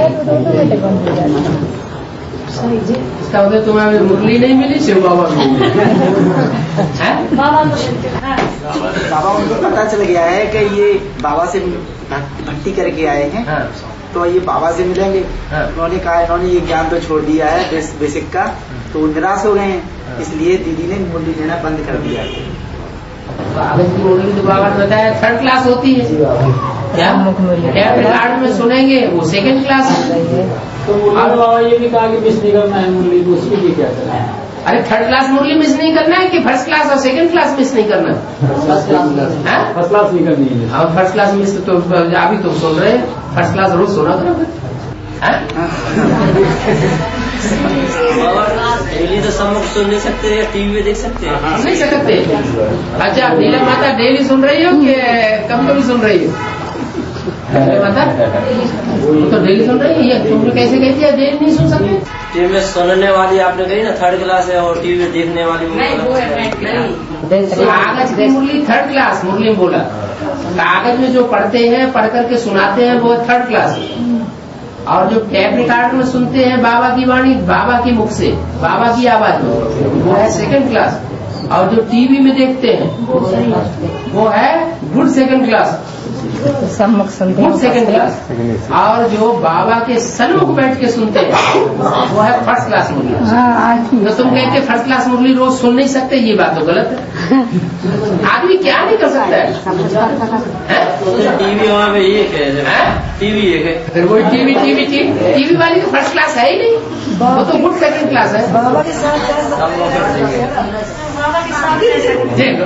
इसका मतलब तुम्हें मुरली नहीं मिली, शिव बाबा मिली। बाबा बाबा उनको पता चल गया है कि ये बाबा से भक्ति करके आए हैं। हाँ। तो ये बाबा से मिलेंगे। हाँ। उन्होंने कहा इन्होंने ये ज्ञान तो छोड़ दिया है बेस, बेसिक का, तो निराश हो गए हैं। हाँ। इसलिए दीदी ने मुरली देना बंद कर दिया। कागज की मुरली तो बाबा ने बताया थर्ड क्लास होती है। क्या क्या रिकॉर्ड में सुनेंगे वो सेकंड क्लास। तो बाबा ये भी कहा कि मिस नहीं करना है मुरली को, उसके लिए क्या करना है? अरे थर्ड क्लास मुरली मिस नहीं करना है कि फर्स्ट क्लास और सेकंड क्लास मिस नहीं करना है? फर्स्ट क्लास नहीं करनी है। और फर्स्ट क्लास मिस तो अभी तो सुन रहे हैं, फर्स्ट क्लास रोज सुना करो। डेली तो सब सुन नहीं सकते या टीवी में देख सकते हैं? सुन नहीं सकते। अच्छा नीलम माता डेली सुन रही हो कि कभी कभी सुन रही हो? मतलब तो डेली सुन रही है, तुमने कैसे कहती है डेली नहीं सुन सकते? टीवी में सुनने वाली आपने कही ना थर्ड क्लास है, और टीवी में देखने वाली कागज की मुरली थर्ड क्लास, मुरली में बोला कागज में जो पढ़ते हैं पढ़ करके सुनाते हैं वो थर्ड क्लास, और जो टैप रिकॉर्ड में सुनते हैं बाबा की वाणी बाबा की मुख से बाबा की आवाज में वो है सेकंड क्लास, और जो टीवी में देखते हैं वो है good second class, good second class, और जो बाबा के सन्मुख बैठ के सुनते हैं वो है फर्स्ट क्लास मुरली। तो तुम कहते फर्स्ट क्लास मुरली रोज सुन नहीं सकते, ये बात तो गलत है। आदमी क्या नहीं कर सकता है? टीवी वहाँ पे एक है, टीवी एक है, फिर वो टीवी टीवी टीवी टीवी वाली तो फर्स्ट क्लास है ही नहीं, वो तो गुड सेकंड क्लास है। बाबा के साथ देखो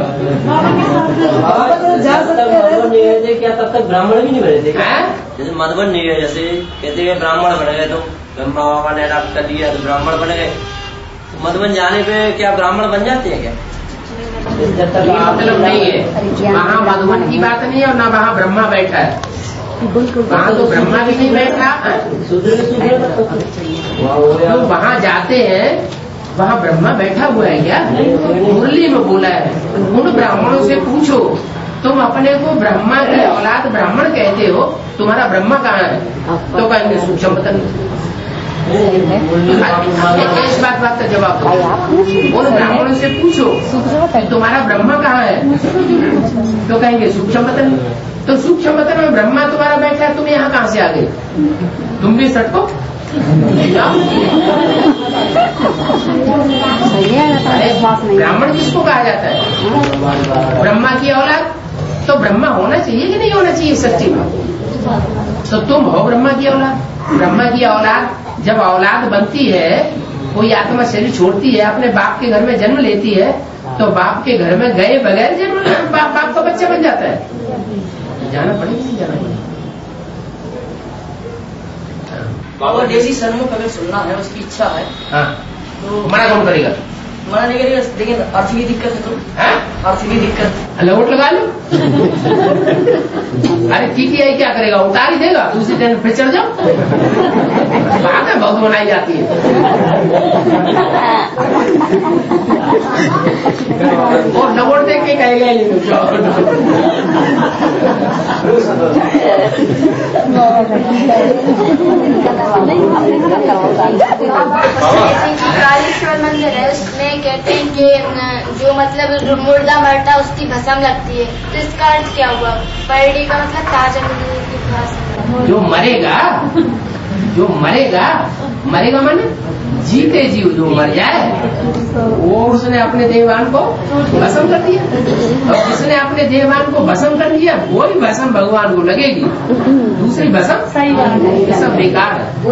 क्या तब तक ब्राह्मण भी नहीं बने थे? जैसे मधुबन नहीं गए, जैसे कहते हैं ब्राह्मण बन गए तो ब्रह्मा बाबा ने अडाप्ट कर लिया तो ब्राह्मण बन गए, मधुबन जाने पे क्या ब्राह्मण बन जाते हैं क्या? मतलब नहीं है, वहाँ मधुबन की बात नहीं है और ना वहाँ ब्रह्मा बैठा है, वहाँ तो ब्रह्मा भी नहीं बैठा। तो वहाँ जाते हैं वहाँ ब्रह्मा बैठा हुआ है क्या? मुरली में बोला है उन ब्राह्मणों से पूछो तुम अपने को ब्रह्मा की औलाद ब्राह्मण कहते हो, तुम्हारा ब्रह्मा कहाँ है? तो कहेंगे सूक्ष्म बतन। इस बात बात का जवाब दो, उन ब्राह्मणों से पूछो तुम्हारा ब्रह्मा कहाँ है? तो कहेंगे सूक्ष्म बतन। तो सूक्ष्म बतन में ब्रह्मा तुम्हारा बैठा है, तुम यहाँ कहाँ से आ गए? तुम भी सटको। ब्राह्मण किसको कहा जाता है? ब्रह्मा की औलाद। तो ब्रह्मा होना चाहिए कि नहीं होना चाहिए सच्ची बात? तो तुम हो ब्रह्मा की औलाद। ब्रह्मा की औलाद जब औलाद बनती है, कोई आत्मा शरीर छोड़ती है, अपने बाप के घर में जन्म लेती है, तो बाप के घर में गए बगैर जन्म बाप, बाप का बच्चा बन जाता है। जाना पड़ेगा नहीं जाना पड़ेगा? बाबा डेली सन्मुख अगर सुनना है, उसकी इच्छा है, हाँ, तो मना कौन करेगा? मना नहीं करेगा, लेकिन अर्थ की दिक्कत है तो अर्थ की दिक्कत लौट लगा लो। अरे ठीक है, क्या करेगा? उतार ही देगा, दूसरी ट्रेन फिर चढ़ जाओ। बात है बहुत बनाई जाती है। और लौट देख के कहेगा कालेश्वर मंदिर है, उसमें कहते हैं कि जो मतलब मुर्दा मरता उसकी भस्म लगती है, तो इसका अर्थ क्या हुआ? परडी का मतलब ताजा की। जो मरेगा जो मरेगा मरेगा माने जीते जीव जो मर जाए वो उसने अपने देहवान को भस्म कर दिया, और जिसने अपने देहवान को भस्म कर दिया वही भस्म भगवान को लगेगी, दूसरी भस्म सही सब बेकार है।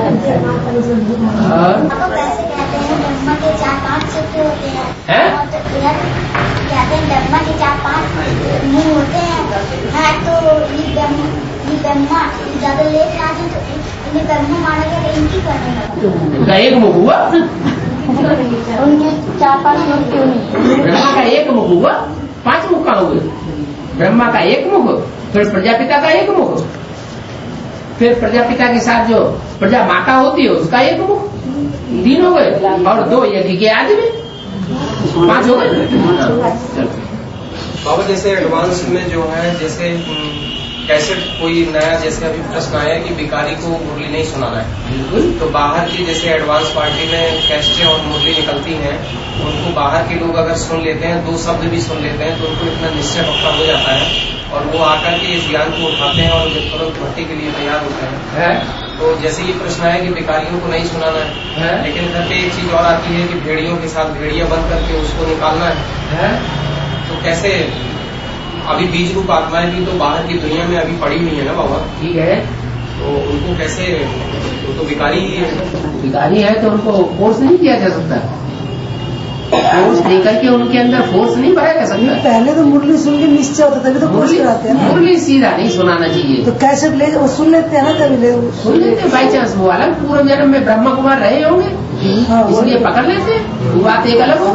ब्रह्मा के चार पांच सत्य होते हैं, कहते हैं ब्रह्मा के चार पांच मुंह होते हैं, तो ये ब्रह्मा ज्यादा लेट आ जाए तो इन्हें ब्रह्मा माना गया, इनकी करने लगा एक मुख हुआ, उनके चार पांच मुख क्यों नहीं? ब्रह्मा का एक मुख हुआ, पांच मुख कहाँ हुए? ब्रह्मा का एक मुख, फिर प्रजापिता का एक मुख, फिर प्रजापिता के साथ जो प्रजा माता होती है उसका एक मुख, तीन हो गए, और दो यज्ञ के आदमी, पांच हो गए। बाबा जैसे एडवांस में जो है, जैसे कैसे कोई नया, जैसे अभी प्रश्न आया कि भिखारी को मुरली नहीं सुनाना है, तो बाहर की जैसे एडवांस पार्टी में कैस्टें और मुरली निकलती हैं, उनको बाहर के लोग अगर सुन लेते हैं, दो शब्द भी सुन लेते हैं, तो उनको इतना निश्चय पक्का हो जाता है और वो आकर के इस ज्ञान को उठाते हैं और तुरंत भर्ती के लिए तैयार होते हैं। है? तो जैसे ये प्रश्न आया कि भिखारियों को नहीं सुनाना है, है? लेकिन घर पे एक चीज और आती है कि भेड़ियों के साथ भेड़िया बंद करके उसको निकालना है, है? तो कैसे? अभी बीज रूप आत्माएं भी तो बाहर की दुनिया में अभी पड़ी हुई है ना बाबा, ठीक है, तो उनको कैसे? वो तो भिखारी ही है। भिखारी है तो उनको फोर्स नहीं किया जा सकता, फोर्स देकर के उनके अंदर फोर्स नहीं भरा जा सकता। पहले तो मुरली सुन के निश्चय होता था, तो फोर्स कराते हैं। मुरली सीधा नहीं सुनाना चाहिए, तो कैसे ले वो सुन लेते हैं ना, कभी ले सुन लेते बाई चांस, वो अलग पूर्व जन्म में ब्रह्मा कुमार रहे होंगे इसलिए पकड़ लेते, वो बात एक अलग हो गई।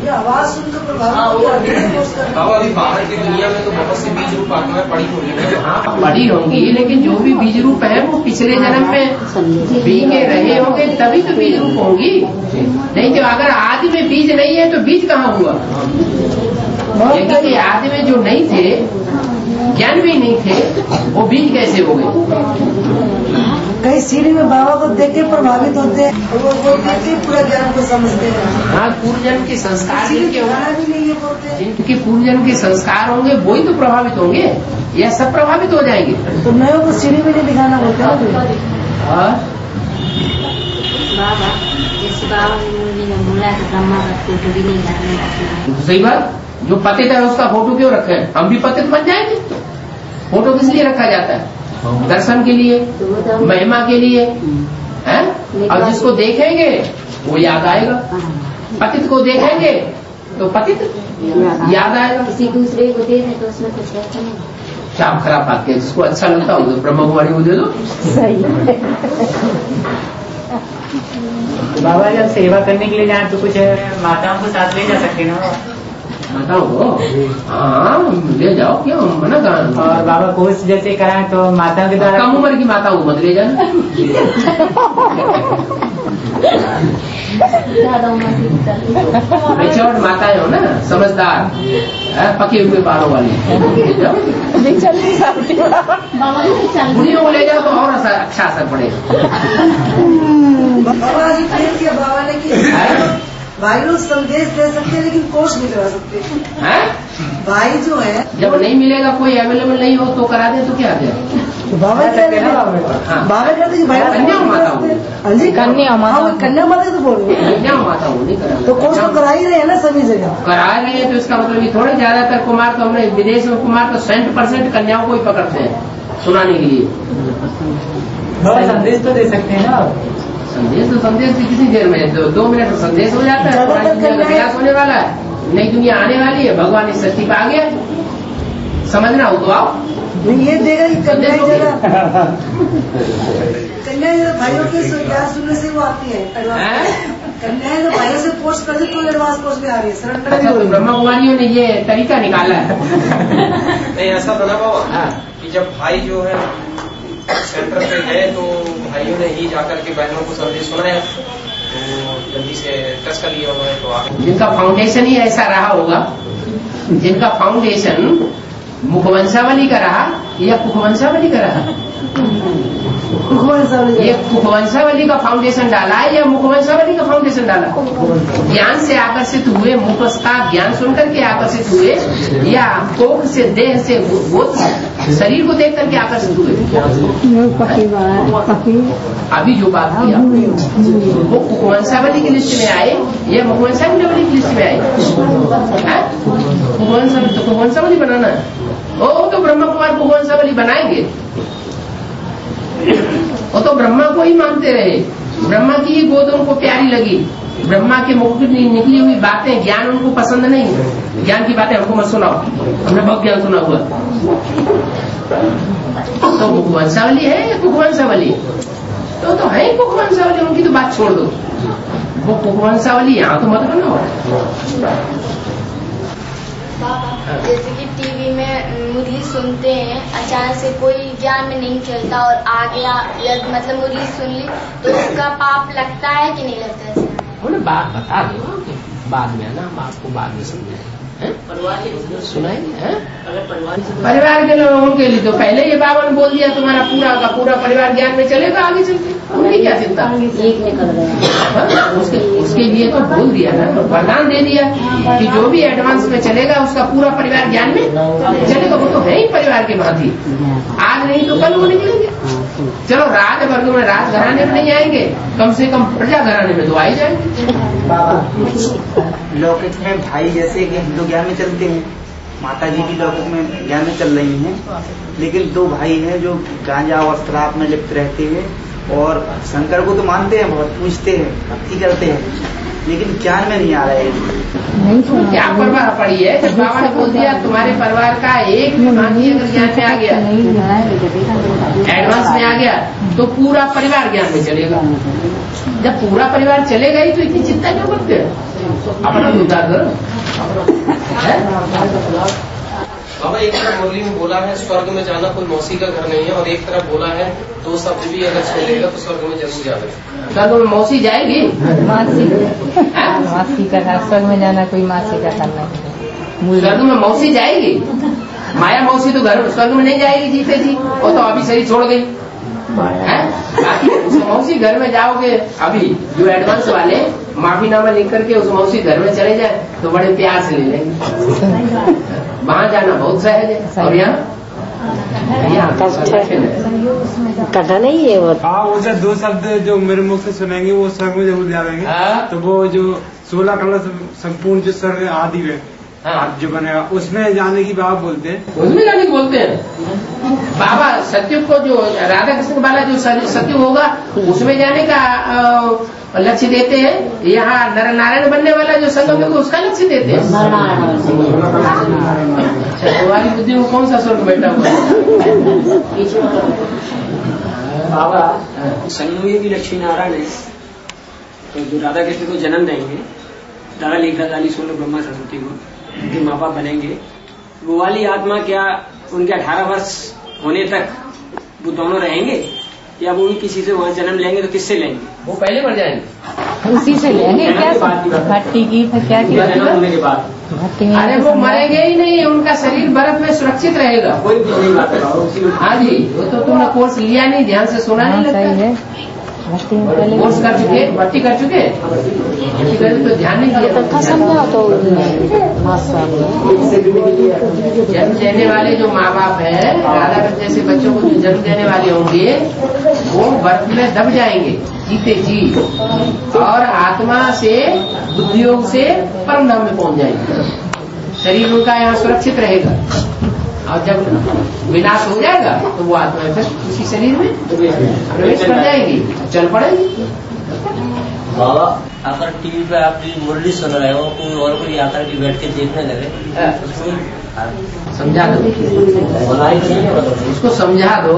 ये आवाज सुनकर प्रभावित बाबा अभी बाहर की दुनिया में तो बहुत सी बीज रूप आत्माएं पड़ी होंगी ना। हाँ पड़ी होंगी, लेकिन जो भी बीज रूप है वो पिछले जन्म में बी के रहे होंगे तभी तो बीज रूप होंगी। नहीं तो अगर आदि में बीज नहीं है तो बीज कहाँ हुआ? क्योंकि आदि में जो नहीं थे, ज्ञान भी नहीं थे, वो बीज कैसे हो गए? कई सीढ़ी में बाबा को देख के प्रभावित होते हैं, वो वो देख के पूरा ज्ञान को समझते हैं। हाँ, पूर्व जन्म के संस्कार जिनके भी नहीं है बोलते, जिनके पूर्व जन्म के संस्कार होंगे वही तो प्रभावित होंगे, या सब प्रभावित हो जाएंगे। तो नए को सीढ़ी में नहीं दिखाना बोलते हैं। बाबा जैसे बाबा ने बोला कि ब्रह्मा का फोटो भी नहीं लगाना। तो सही बात, जो पतित है उसका फोटो क्यों रखे हैं? हम भी पतित बन जाएंगे। फोटो किस लिए रखा जाता है? दर्शन के लिए, महिमा के लिए, है? और जिसको देखेंगे वो याद आएगा। पतित को देखेंगे तो पतित याद आएगा। किसी दूसरे को दे रहे तो उसमें कुछ रहता नहीं। क्या खराब बात है? जिसको अच्छा लगता हो तो ब्रह्म कुमारी को दे दो। सही है। बाबा जब सेवा करने के लिए जाए तो कुछ माताओं को साथ ले जा सकते ना? माताओं को हाँ ले जाओ, क्यों मना करा। और बाबा कोर्स जैसे कराएं तो माताओं के द्वारा कम उम्र की माताओं को मत ले जाना। मेच्योर्ड माताएं हो ना, समझदार, पके हुए बालों वाली, बुढ़ियों को ले जाओ तो और अच्छा असर पड़ेगा। बाबा जी प्रेम किया बाबा ने कि भाई लोग संदेश दे सकते हैं लेकिन कोर्स नहीं करा सकते हैं। भाई जो है जब नहीं मिलेगा, कोई अवेलेबल नहीं हो तो करा दे तो क्या दे? बाबा कहते हैं, बाबा कहते हैं भाई कन्या माता हो, कन्या माता, कन्या माता तो बोल रहे हैं, कन्या माता हो नहीं करा तो कोर्स तो करा ही रहे हैं ना सभी जगह। करा रहे हैं तो इसका मतलब ये थोड़े ज्यादातर कुमार तो हमने विदेश में कुमार तो सेंट परसेंट कन्याओं को ही पकड़ते हैं सुनाने के लिए। संदेश तो दे सकते हैं ना। संदेश तो संदेश की किसी देर में दो, दो मिनट संदेश हो जाता है। पुरानी दुनिया का विकास होने वाला है, नई दुनिया आने वाली है, भगवान इस सृष्टि पे आ गया, समझना हो तो आओ। ये देगा कि कन्या जगह कन्या भाइयों के ज्ञान सुनने से वो आती है। कन्या तो भाइयों से पोस्ट कर दी तो एडवांस पोस्ट में आ रही है, सरेंडर। अच्छा, तो ब्रह्मा कुमारियों ने ये तरीका निकाला है। नहीं ऐसा तो ना बाबा कि जब भाई जो है सेंटर पे गए तो भाइयों ने ही जाकर के बहनों को संदेश सुनाया, तो जल्दी से टच कर लिया उन्होंने। तो आगे जिनका फाउंडेशन ही ऐसा रहा होगा, जिनका फाउंडेशन मुखवंशावली का रहा या कुखवंशावली का रहा, ये कुखवंशावली का फाउंडेशन डाला है या मुखवंशावली का फाउंडेशन डाला? ज्ञान से आकर्षित हुए, मुखस्था ज्ञान सुनकर के आकर्षित हुए, या कोख से, देह से, बोध शरीर को देख करके आकर्षित हुए? अभी जो बात किया वो कुखवंशावली की लिस्ट में आए या मुखवंशावली की लिस्ट में आए? कुखवंशावली तो कुखवंशावली बनाना है, वो तो ब्रह्मा कुमार कुखवंशावली बनाएंगे। वो तो ब्रह्मा को ही मानते रहे, ब्रह्मा की ही गोद उनको प्यारी लगी, ब्रह्मा के मुख में निकली हुई बातें, ज्ञान उनको पसंद नहीं। ज्ञान की बातें हमको मत सुनाओ, हमने बहुत ज्ञान सुना हुआ। तो कुखवंशावली है या कुखवंशावली? तो तो है कुखवंशावली, उनकी तो बात छोड़ दो। वो कुखवंशावली यहाँ तो मत बनाओ। जैसे कि टीवी में मुरली सुनते हैं, अचानक से कोई ज्ञान में नहीं चलता और आ गया, या मतलब मुरली सुन ली तो उसका पाप लगता है कि नहीं लगता है? उन्होंने बात बता दो बाद में, ना हम आपको बाद में समझाएंगे, सुनाएंगे। परिवार के लोगों के लिए तो पहले ये बाबा ने बोल दिया तुम्हारा पूरा का पूरा परिवार ज्ञान में चलेगा आगे चलते, उनकी क्या चिंता? एक निकल गया उसके उसके लिए तो बोल दिया ना, वरदान दे दिया कि जो भी एडवांस में चलेगा उसका पूरा परिवार ज्ञान में चलेगा। वो तो है ही परिवार के भांति, आज नहीं तो कल वो निकलेंगे। चलो राज वर्ग में, राज घराने में नहीं आएंगे, कम से कम प्रजा घराने में तो आ ही जाएंगे। लौकिक में भाई जैसे कि हिंदू ज्ञान में चलते हैं, माता जी भी लौकिक में ज्ञान में चल रही हैं, लेकिन दो भाई हैं जो गांजा और शराब में लिप्त रहते हैं और शंकर को तो मानते हैं, बहुत पूजते हैं, भक्ति करते हैं, लेकिन ज्ञान में नहीं आ रहा है। क्या परवाह पड़ी है? जब बाबा ने बोल दिया तुम्हारे परिवार का एक भी मानी अगर ज्ञान में आ गया, एडवांस में आ गया, तो पूरा परिवार ज्ञान में चलेगा। जब पूरा परिवार चलेगा ही तो इतनी चिंता क्यों करते हैं? अपना मुद्दा करो। बाबा एक तरफ मुरली में बोला है स्वर्ग में जाना कोई मौसी का घर नहीं है, और एक तरफ बोला है दो शब्द भी अगर सुन लेगा तो स्वर्ग में जरूर जाएगा। स्वर्ग में मौसी जाएगी? मासी मासी का घर, स्वर्ग में जाना कोई मासी का घर नहीं। स्वर्ग में मौसी जाएगी? माया मौसी तो घर स्वर्ग में नहीं जाएगी जीते जी, वो तो अभी शरीर छोड़ गई है। बाकी उस मौसी घर में जाओगे, अभी जो एडवांस वाले माफीनामा लिख करके उस मौसी घर में चले जाए तो बड़े प्यार से ले लेंगे। वहाँ जाना बहुत सहज है, और यहाँ कटा नहीं है वो। हाँ, वो जो दो शब्द जो मेरे मुख से सुनेंगे वो स्वर्ग में जरूर जाएंगे। तो वो जो सोलह कलर संपूर्ण जो स्वर्ग आदि है आप जो बनेगा उसमें जाने की बाबा बोलते हैं। उसमें जाने की बोलते हैं बाबा। सत्युग को जो राधा कृष्ण वाला जो सत्युग होगा उसमें जाने का लक्ष्य देते हैं। यहाँ नर नारायण बनने वाला जो संगम होगा उसका लक्ष्य देते हैं। तुम्हारी बुद्धि में कौन सा स्वर्ग बैठा हुआ है? बाबा संगम भी लक्ष्मी नारायण है, तो जो राधा कृष्ण को जन्म देंगे, दादा लेखा दाली सोलह ब्रह्मा सरस्वती को उनके माँ बाप बनेंगे, वो वाली आत्मा क्या उनके अठारह वर्ष होने तक वो दोनों रहेंगे, या वो भी किसी से वहाँ जन्म लेंगे? तो किससे लेंगे? वो पहले मर जाएंगे, उसी से लेंगे। क्या भट्टी की क्या की जन्म होने के बाद? अरे वो मरेंगे ही नहीं, उनका शरीर बर्फ में सुरक्षित रहेगा। कोई नहीं बात है। हाँ जी, वो तो तुमने कोर्स लिया नहीं, ध्यान से सुना नहीं लगता है। कोर्स कर चुके, भट्टी कर चुके, भट्टी कर तो ध्यान नहीं दिया। समझा तो जन्म देने वाले जो माँ बाप है, राधा कृष्ण जैसे बच्चों को जो जन्म देने वाले होंगे वो बर्फ में दब जाएंगे जीते जी, और आत्मा से बुद्धियोग से परम धाम में पहुंच जाएंगे। शरीर उनका यहाँ सुरक्षित रहेगा, और जब विनाश हो जाएगा तो वो आत्मा फिर उसी शरीर में प्रवेश कर जाएगी, चल पड़ेगी। बाबा अगर टीवी पे आप मुरली सुन रहे हो, कोई और कोई आकर के बैठ के देखने लगे, समझा दो उसको, समझा दो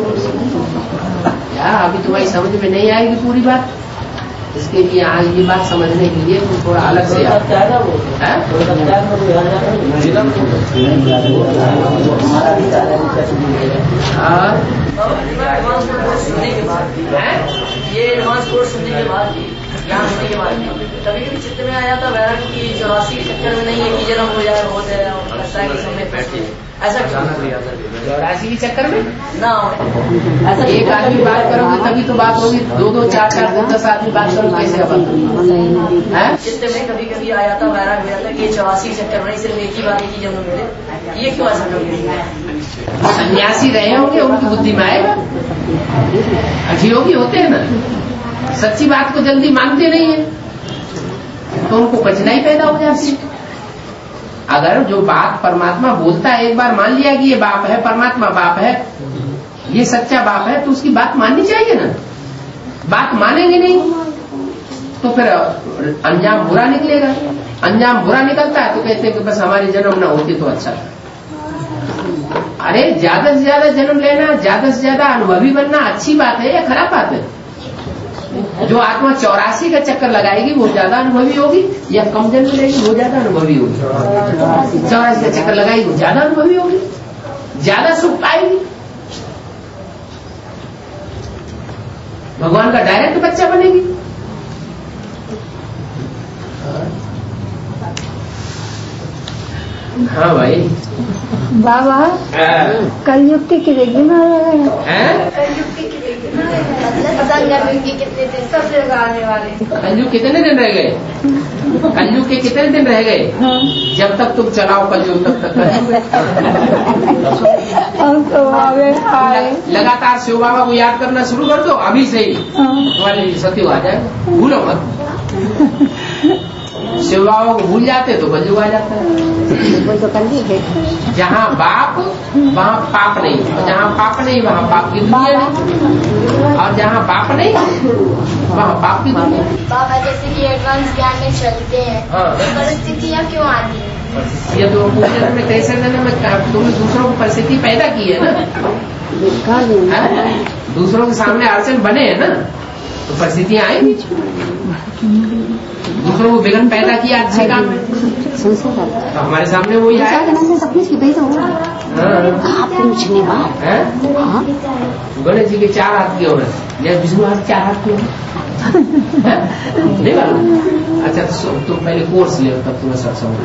यार। अभी तुम्हारी समझ में नहीं आएगी पूरी बात, इसके लिए आज ये बात समझने के लिए तुम थोड़ा अलग से ये एडवांस कोर्स सुनने के बाद भी, ज्ञान होने के बाद भी कभी कभी चित्त में आ जाता वैराग की चौरासी के चक्कर में नहीं है कि जन्म हो जाए हो जाए, लगता है कि समय पहुंचे। ऐसा चौरासी के चक्कर में ना हो, ऐसा एक आदमी बात करोगे तभी तो बात होगी, दो दो चार चार दस दस आदमी बात करोगे कैसे बात होगी? चित्त में कभी कभी आ जाता वैराग हो जाता कि ये चौरासी के चक्कर में नहीं, सिर्फ एक ही बात है कि जन्म मिले, ये क्यों ऐसा कभी? सन्यासी रहे होंगे, उनकी बुद्धि में आएगा। अभियोगी होते हैं ना, सच्ची बात को जल्दी मानते नहीं है, तो उनको कठिनाई पैदा हो जाती है। अगर जो बात परमात्मा बोलता है, एक बार मान लिया कि ये बाप है, परमात्मा बाप है, ये सच्चा बाप है, तो उसकी बात माननी चाहिए ना। बात मानेंगे नहीं तो फिर अंजाम बुरा निकलेगा। अंजाम बुरा निकलता है तो कहते हैं कि बस हमारी जन्म न होती तो अच्छा था। अरे ज्यादा से ज्यादा जन्म लेना, ज्यादा से ज्यादा अनुभवी बनना अच्छी बात है या खराब बात है? जो आत्मा चौरासी का चक्कर लगाएगी वो ज्यादा अनुभवी होगी, या कम जन्म लेगी वो ज्यादा अनुभवी होगी? चौरासी का चक्कर लगाएगी वो ज्यादा अनुभवी होगी, ज्यादा सुख पाएगी, भगवान का डायरेक्ट बच्चा बनेगी। हाँ भाई बाबा, कलयुग के कितने दिन आ रहे हैं? कलयुग कितने दिन रह गए? कलयुग के कितने दिन रह गए? जब तक तुम चलाओ कलयुग तब तक लगातार शिव बाबा को याद करना शुरू कर दो अभी से ही, तुम्हारे सत्य आ जाए, भूलो मत। शिव बाबा को भूल जाते तो कलयुग आ जाता है। जहाँ बाप वहाँ पाप नहीं, जहाँ पाप नहीं वहाँ पाप की दुनिया नहीं, और जहाँ पाप नहीं वहाँ पाप की दुनिया। बाबा जैसे कि एडवांस ज्ञान में चलते हैं तो परिस्थितियाँ क्यों आती हैं? ये तो पूछने में कैसे देने में तुमने दूसरों को परिस्थिति पैदा की है ना, दूसरों के सामने अड़चन बने है ना, तो परिस्थितियाँ आएंगी। दूसरों को विघ्न पैदा किया अच्छे काम में, तो हमारे सामने वही आया। गणेश जी के चार हाथ क्यों है, विष्णु हाथ चार हाथ क्यों नहीं मालूम? अच्छा तो तुम पहले कोर्स ले तब तुम्हें सत्संग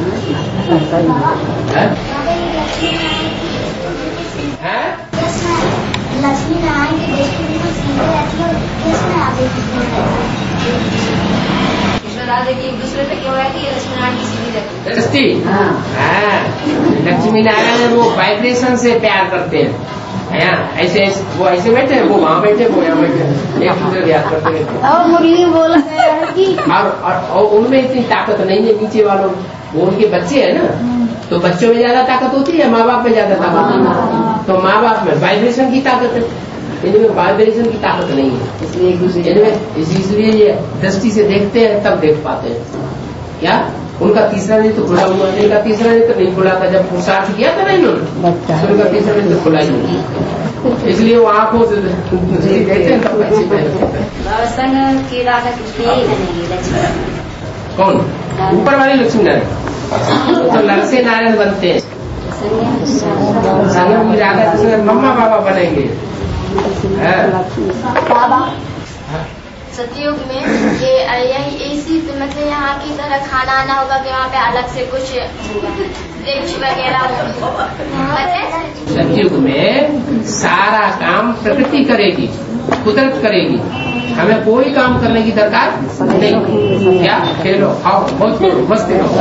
है। लक्ष्मी नारायण की दृष्टि में सीधे रहती है, किसमें आगे कृष्ण राधे की एक दूसरे पे क्यों है कि लक्ष्मी नारायण की सीधी रहती है दृष्टि। लक्ष्मी नारायण वो वाइब्रेशन से प्यार करते हैं, ऐसे ऐसे वो ऐसे बैठे हैं, वो वहाँ बैठे, वो यहाँ बैठे, एक दूसरे को याद करते रहते हैं। मुरली बोला कि और, और, और उनमें इतनी ताकत नहीं है नीचे वालों, वो उनके बच्चे है ना, तो बच्चों में ज्यादा ताकत होती है, माँ बाप में ज्यादा ताकत होती है। तो माँ बाप में वाइब्रेशन की ताकत है, इनमें वाइब्रेशन की ताकत नहीं है, इसलिए एक दूसरे इनमें इसलिए ये दृष्टि से देखते हैं तब देख पाते हैं। क्या उनका तीसरा नहीं तो खुला हुआ, इनका तीसरा नहीं तो नहीं खुला था, जब पुरुषार्थ किया था ना इन्होंने, तो उनका तीसरा नहीं तो खुला ही नहीं, इसलिए वो आंखों से देखते हैं तब अच्छी संग की राधा कौन ऊपर वाले लक्ष्मी नारायण तो नरसे नारायण बनते हैं, संगम की राधा कृष्ण मम्मा बाबा बनेंगे। बाबा सतयुग में ये यही इसी मतलब यहाँ की तरह खाना आना होगा कि वहाँ पे अलग से कुछ वृक्ष वगैरह। सतयुग में सारा काम प्रकृति करेगी, कुदरत करेगी, हमें कोई काम करने की दरकार नहीं। क्या खेलो खाओ मौज करो मस्ती करो,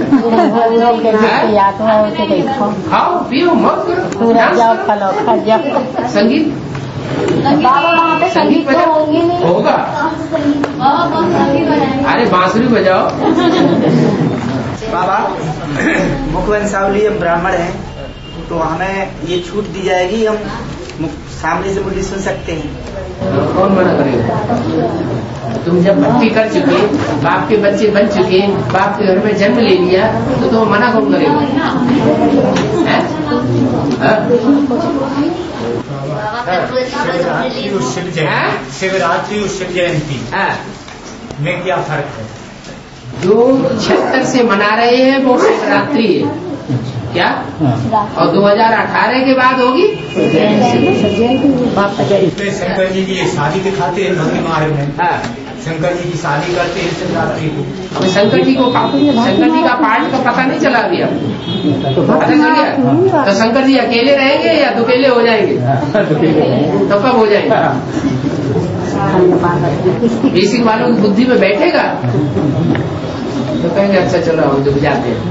खाओ पियो मौज करो, संगीत बाबा वहाँ पे संगीत बजाओ होगा, अरे बांसुरी बजाओ। बाबा मुखवंशावली हम ब्राह्मण हैं तो हमें ये छूट दी जाएगी, हम सामने से मुरली सुन सकते हैं? कौन मना करेगा? तुम जब भक्ति कर चुके, बाप के बच्चे बन चुके, बाप के घर में जन्म ले लिया, तो तुम मना कौन करेगा? शिवरात्रि और शिव जयंती में क्या फर्क है? जो छिहत्तर से मना रहे हैं वो शिवरात्रि है क्या, और दो हज़ार अठारह के बाद होगी शंकर जी की शादी दिखाते हैं भक्ति मार्ग में, शंकर जी की शादी करते हैं शिवरात्रि को। अब शंकर जी को शंकर जी का पार्ट का पता नहीं चला अभी, अब पता चल गया। तो शंकर जी अकेले रहेंगे या दुकेले हो जाएंगे? तो कब हो जाएंगे? बेसिक वालों की बुद्धि में बैठेगा तो कहेंगे अच्छा चलो हम जो जाते हैं।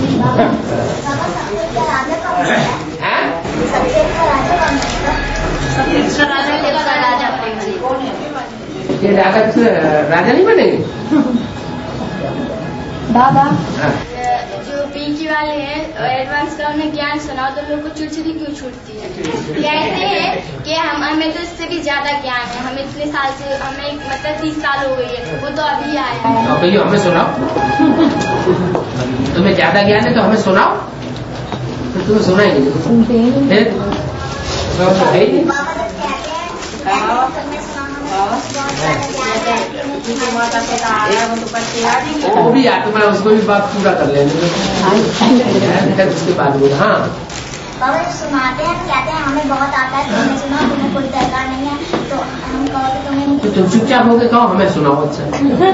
ये राजा कृष्ण राजा नहीं बनेंगे? बाबा जो पीकी वाले हैं एडवांस का उन्हें ज्ञान सुनाओ तो लोगों को चिड़चिड़ी क्यों छूटती है? कहते हैं कि हम हमें तो इससे भी ज्यादा ज्ञान है, हम इतने साल से हमें मतलब तीस साल हो गई है, वो तो अभी आए हैं। तो हमें सुनाओ, तुम्हें ज्यादा ज्ञान है तो हमें सुनाओ, तो तुम्हें सुनाएंगे वो भी आत्मा है, उसको भी बात पूरा कर लेंगे उसके बाद बोल। हाँ बाबा जब सुनाते हैं कहते हैं हमें बहुत आता है, तुम्हें सुनाओ, तुम्हें कोई दरकार नहीं है, तो हम कहो कि तुम्हें तो तुम चुपचाप होके कहो हमें सुनाओ। अच्छा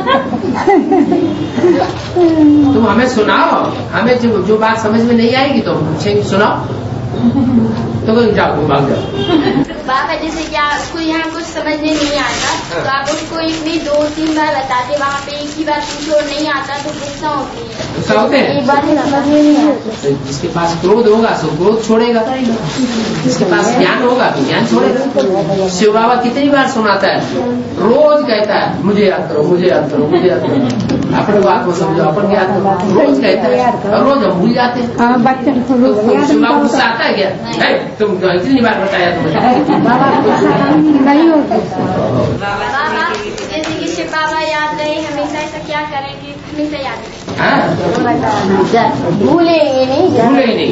तुम हमें सुनाओ, हमें जो जो बात समझ में नहीं आएगी तो हम पूछेंगे सुनाओ, तो कोई जाओ भाग जाओ। बाबा जैसे क्या उसको यहाँ कुछ समझने नहीं आता तो आप उसको इतनी दो तीन बार बताते, वहाँ पे एक ही बार पूछो और नहीं आता तो गुस्सा होती है। गुस्सा होते हैं? एक बार समझने नहीं आता। जिसके पास क्रोध होगा सो क्रोध छोड़ेगा, जिसके पास ज्ञान होगा तो ज्ञान छोड़ेगा। शिव बाबा कितनी बार सुनाता है, रोज कहता है मुझे याद करो मुझे याद करो मुझे याद करो, अपने बात को समझो, अपन क्या रोज कहते हैं और रोज हम भूल जाते हैं। बच्चे सुबह गुस्सा आता है क्या? तुम इतनी बार बताया तुम्हें नहीं होता। जैसे कि शिव बाबा याद रहे हमेशा, ऐसा क्या करें कि हमेशा याद भूलेंगे नहीं, भूलेंगे नहीं।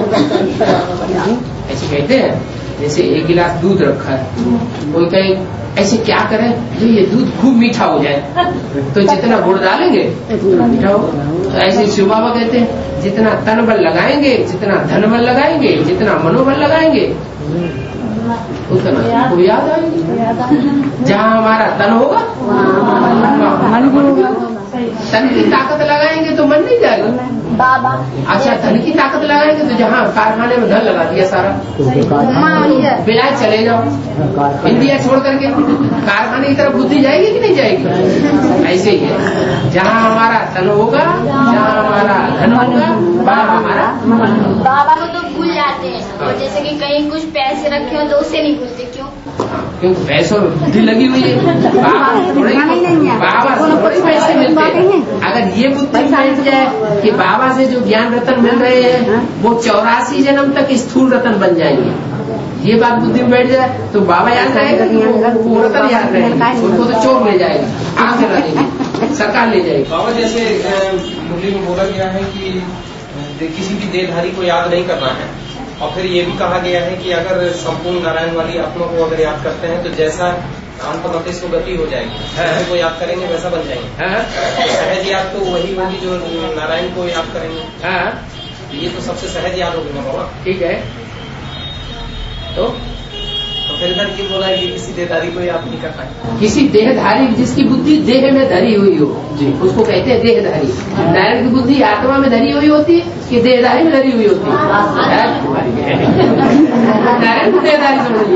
ऐसे कहते हैं जैसे एक गिलास दूध रखा है, कोई कहे ऐसे क्या करें जो ये दूध खूब मीठा हो जाए, तो जितना गुड़ डालेंगे मीठा हो। तो ऐसे शिव बाबा कहते हैं जितना तन बल लगाएंगे, जितना धन बल लगाएंगे, जितना मनोबल लगाएंगे उतना हमको याद आएगी। जहाँ हमारा तन होगा मन होगा, तन की ताकत लगाएंगे तो मन नहीं जाएगा बाबा। अच्छा धन की ताकत लगाएंगे तो जहाँ कारखाने में धन लगा दिया सारा, बिलायत चले जाओ, इंडिया छोड़ करके कारखाने की तरफ बुद्धि जाएगी कि नहीं जाएगी? ऐसे ही है, जहाँ हमारा तन होगा, जहाँ हमारा धन होगा, वहाँ हमारा बाबा को तो भूल जाते हैं। और जैसे कि कहीं कुछ पैसे रखे हो तो उसे नहीं भूलते, क्यों? क्योंकि पैसों में बुद्धि लगी हुई है। बाबा थोड़े बाबा से थोड़े पैसे मिलते हैं। अगर ये बुद्धि मिल जाए कि बाबा से जो ज्ञान रतन मिल रहे हैं वो चौरासी जन्म तक स्थूल रतन बन जाएंगे, ये बात बुद्धि में बैठ जाए तो बाबा याद रहेगा कि वो रतन याद रहेगा, उनको तो चोर ले जाएगा, आग जला देंगे, सरकार ले जाएगी। बाबा जैसे मुरली में बोला गया है कि किसी भी देहधारी को याद नहीं करना है, और फिर ये भी कहा गया है कि अगर संपूर्ण नारायण वाली आत्मा को अगर याद करते हैं तो जैसा अंतमतेश को गति हो जाएगी, जैसे को याद करेंगे वैसा बन जाएंगे। तो सहज याद तो वही होगी जो नारायण को याद करेंगे। ये तो सबसे सहज याद होगी ना बाबा। ठीक है, तो तो फिर इधर ये बोला है कि किसी देहधारी को याद नहीं करता है। किसी देहधारी जिसकी बुद्धि देह में धरी हुई हो जी, उसको कहते हैं देहधारी। नारायण की बुद्धि आत्मा में धरी हुई होती है कि देहधारी में धरी हुई होती है? नारायण को देहधारी समझ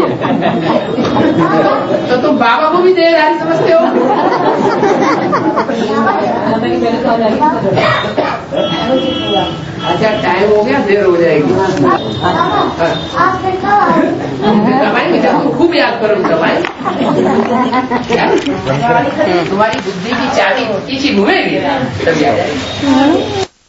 लिया तो तुम बाबा को भी देहधारी समझते हो? अच्छा टाइम हो गया, देर हो जाएगी। दबाएंगे जब तुम खूब याद करो दबाएं। तुम्हारी बुद्धि की चाबी किसी घूमेगी तभी आ जाएगी।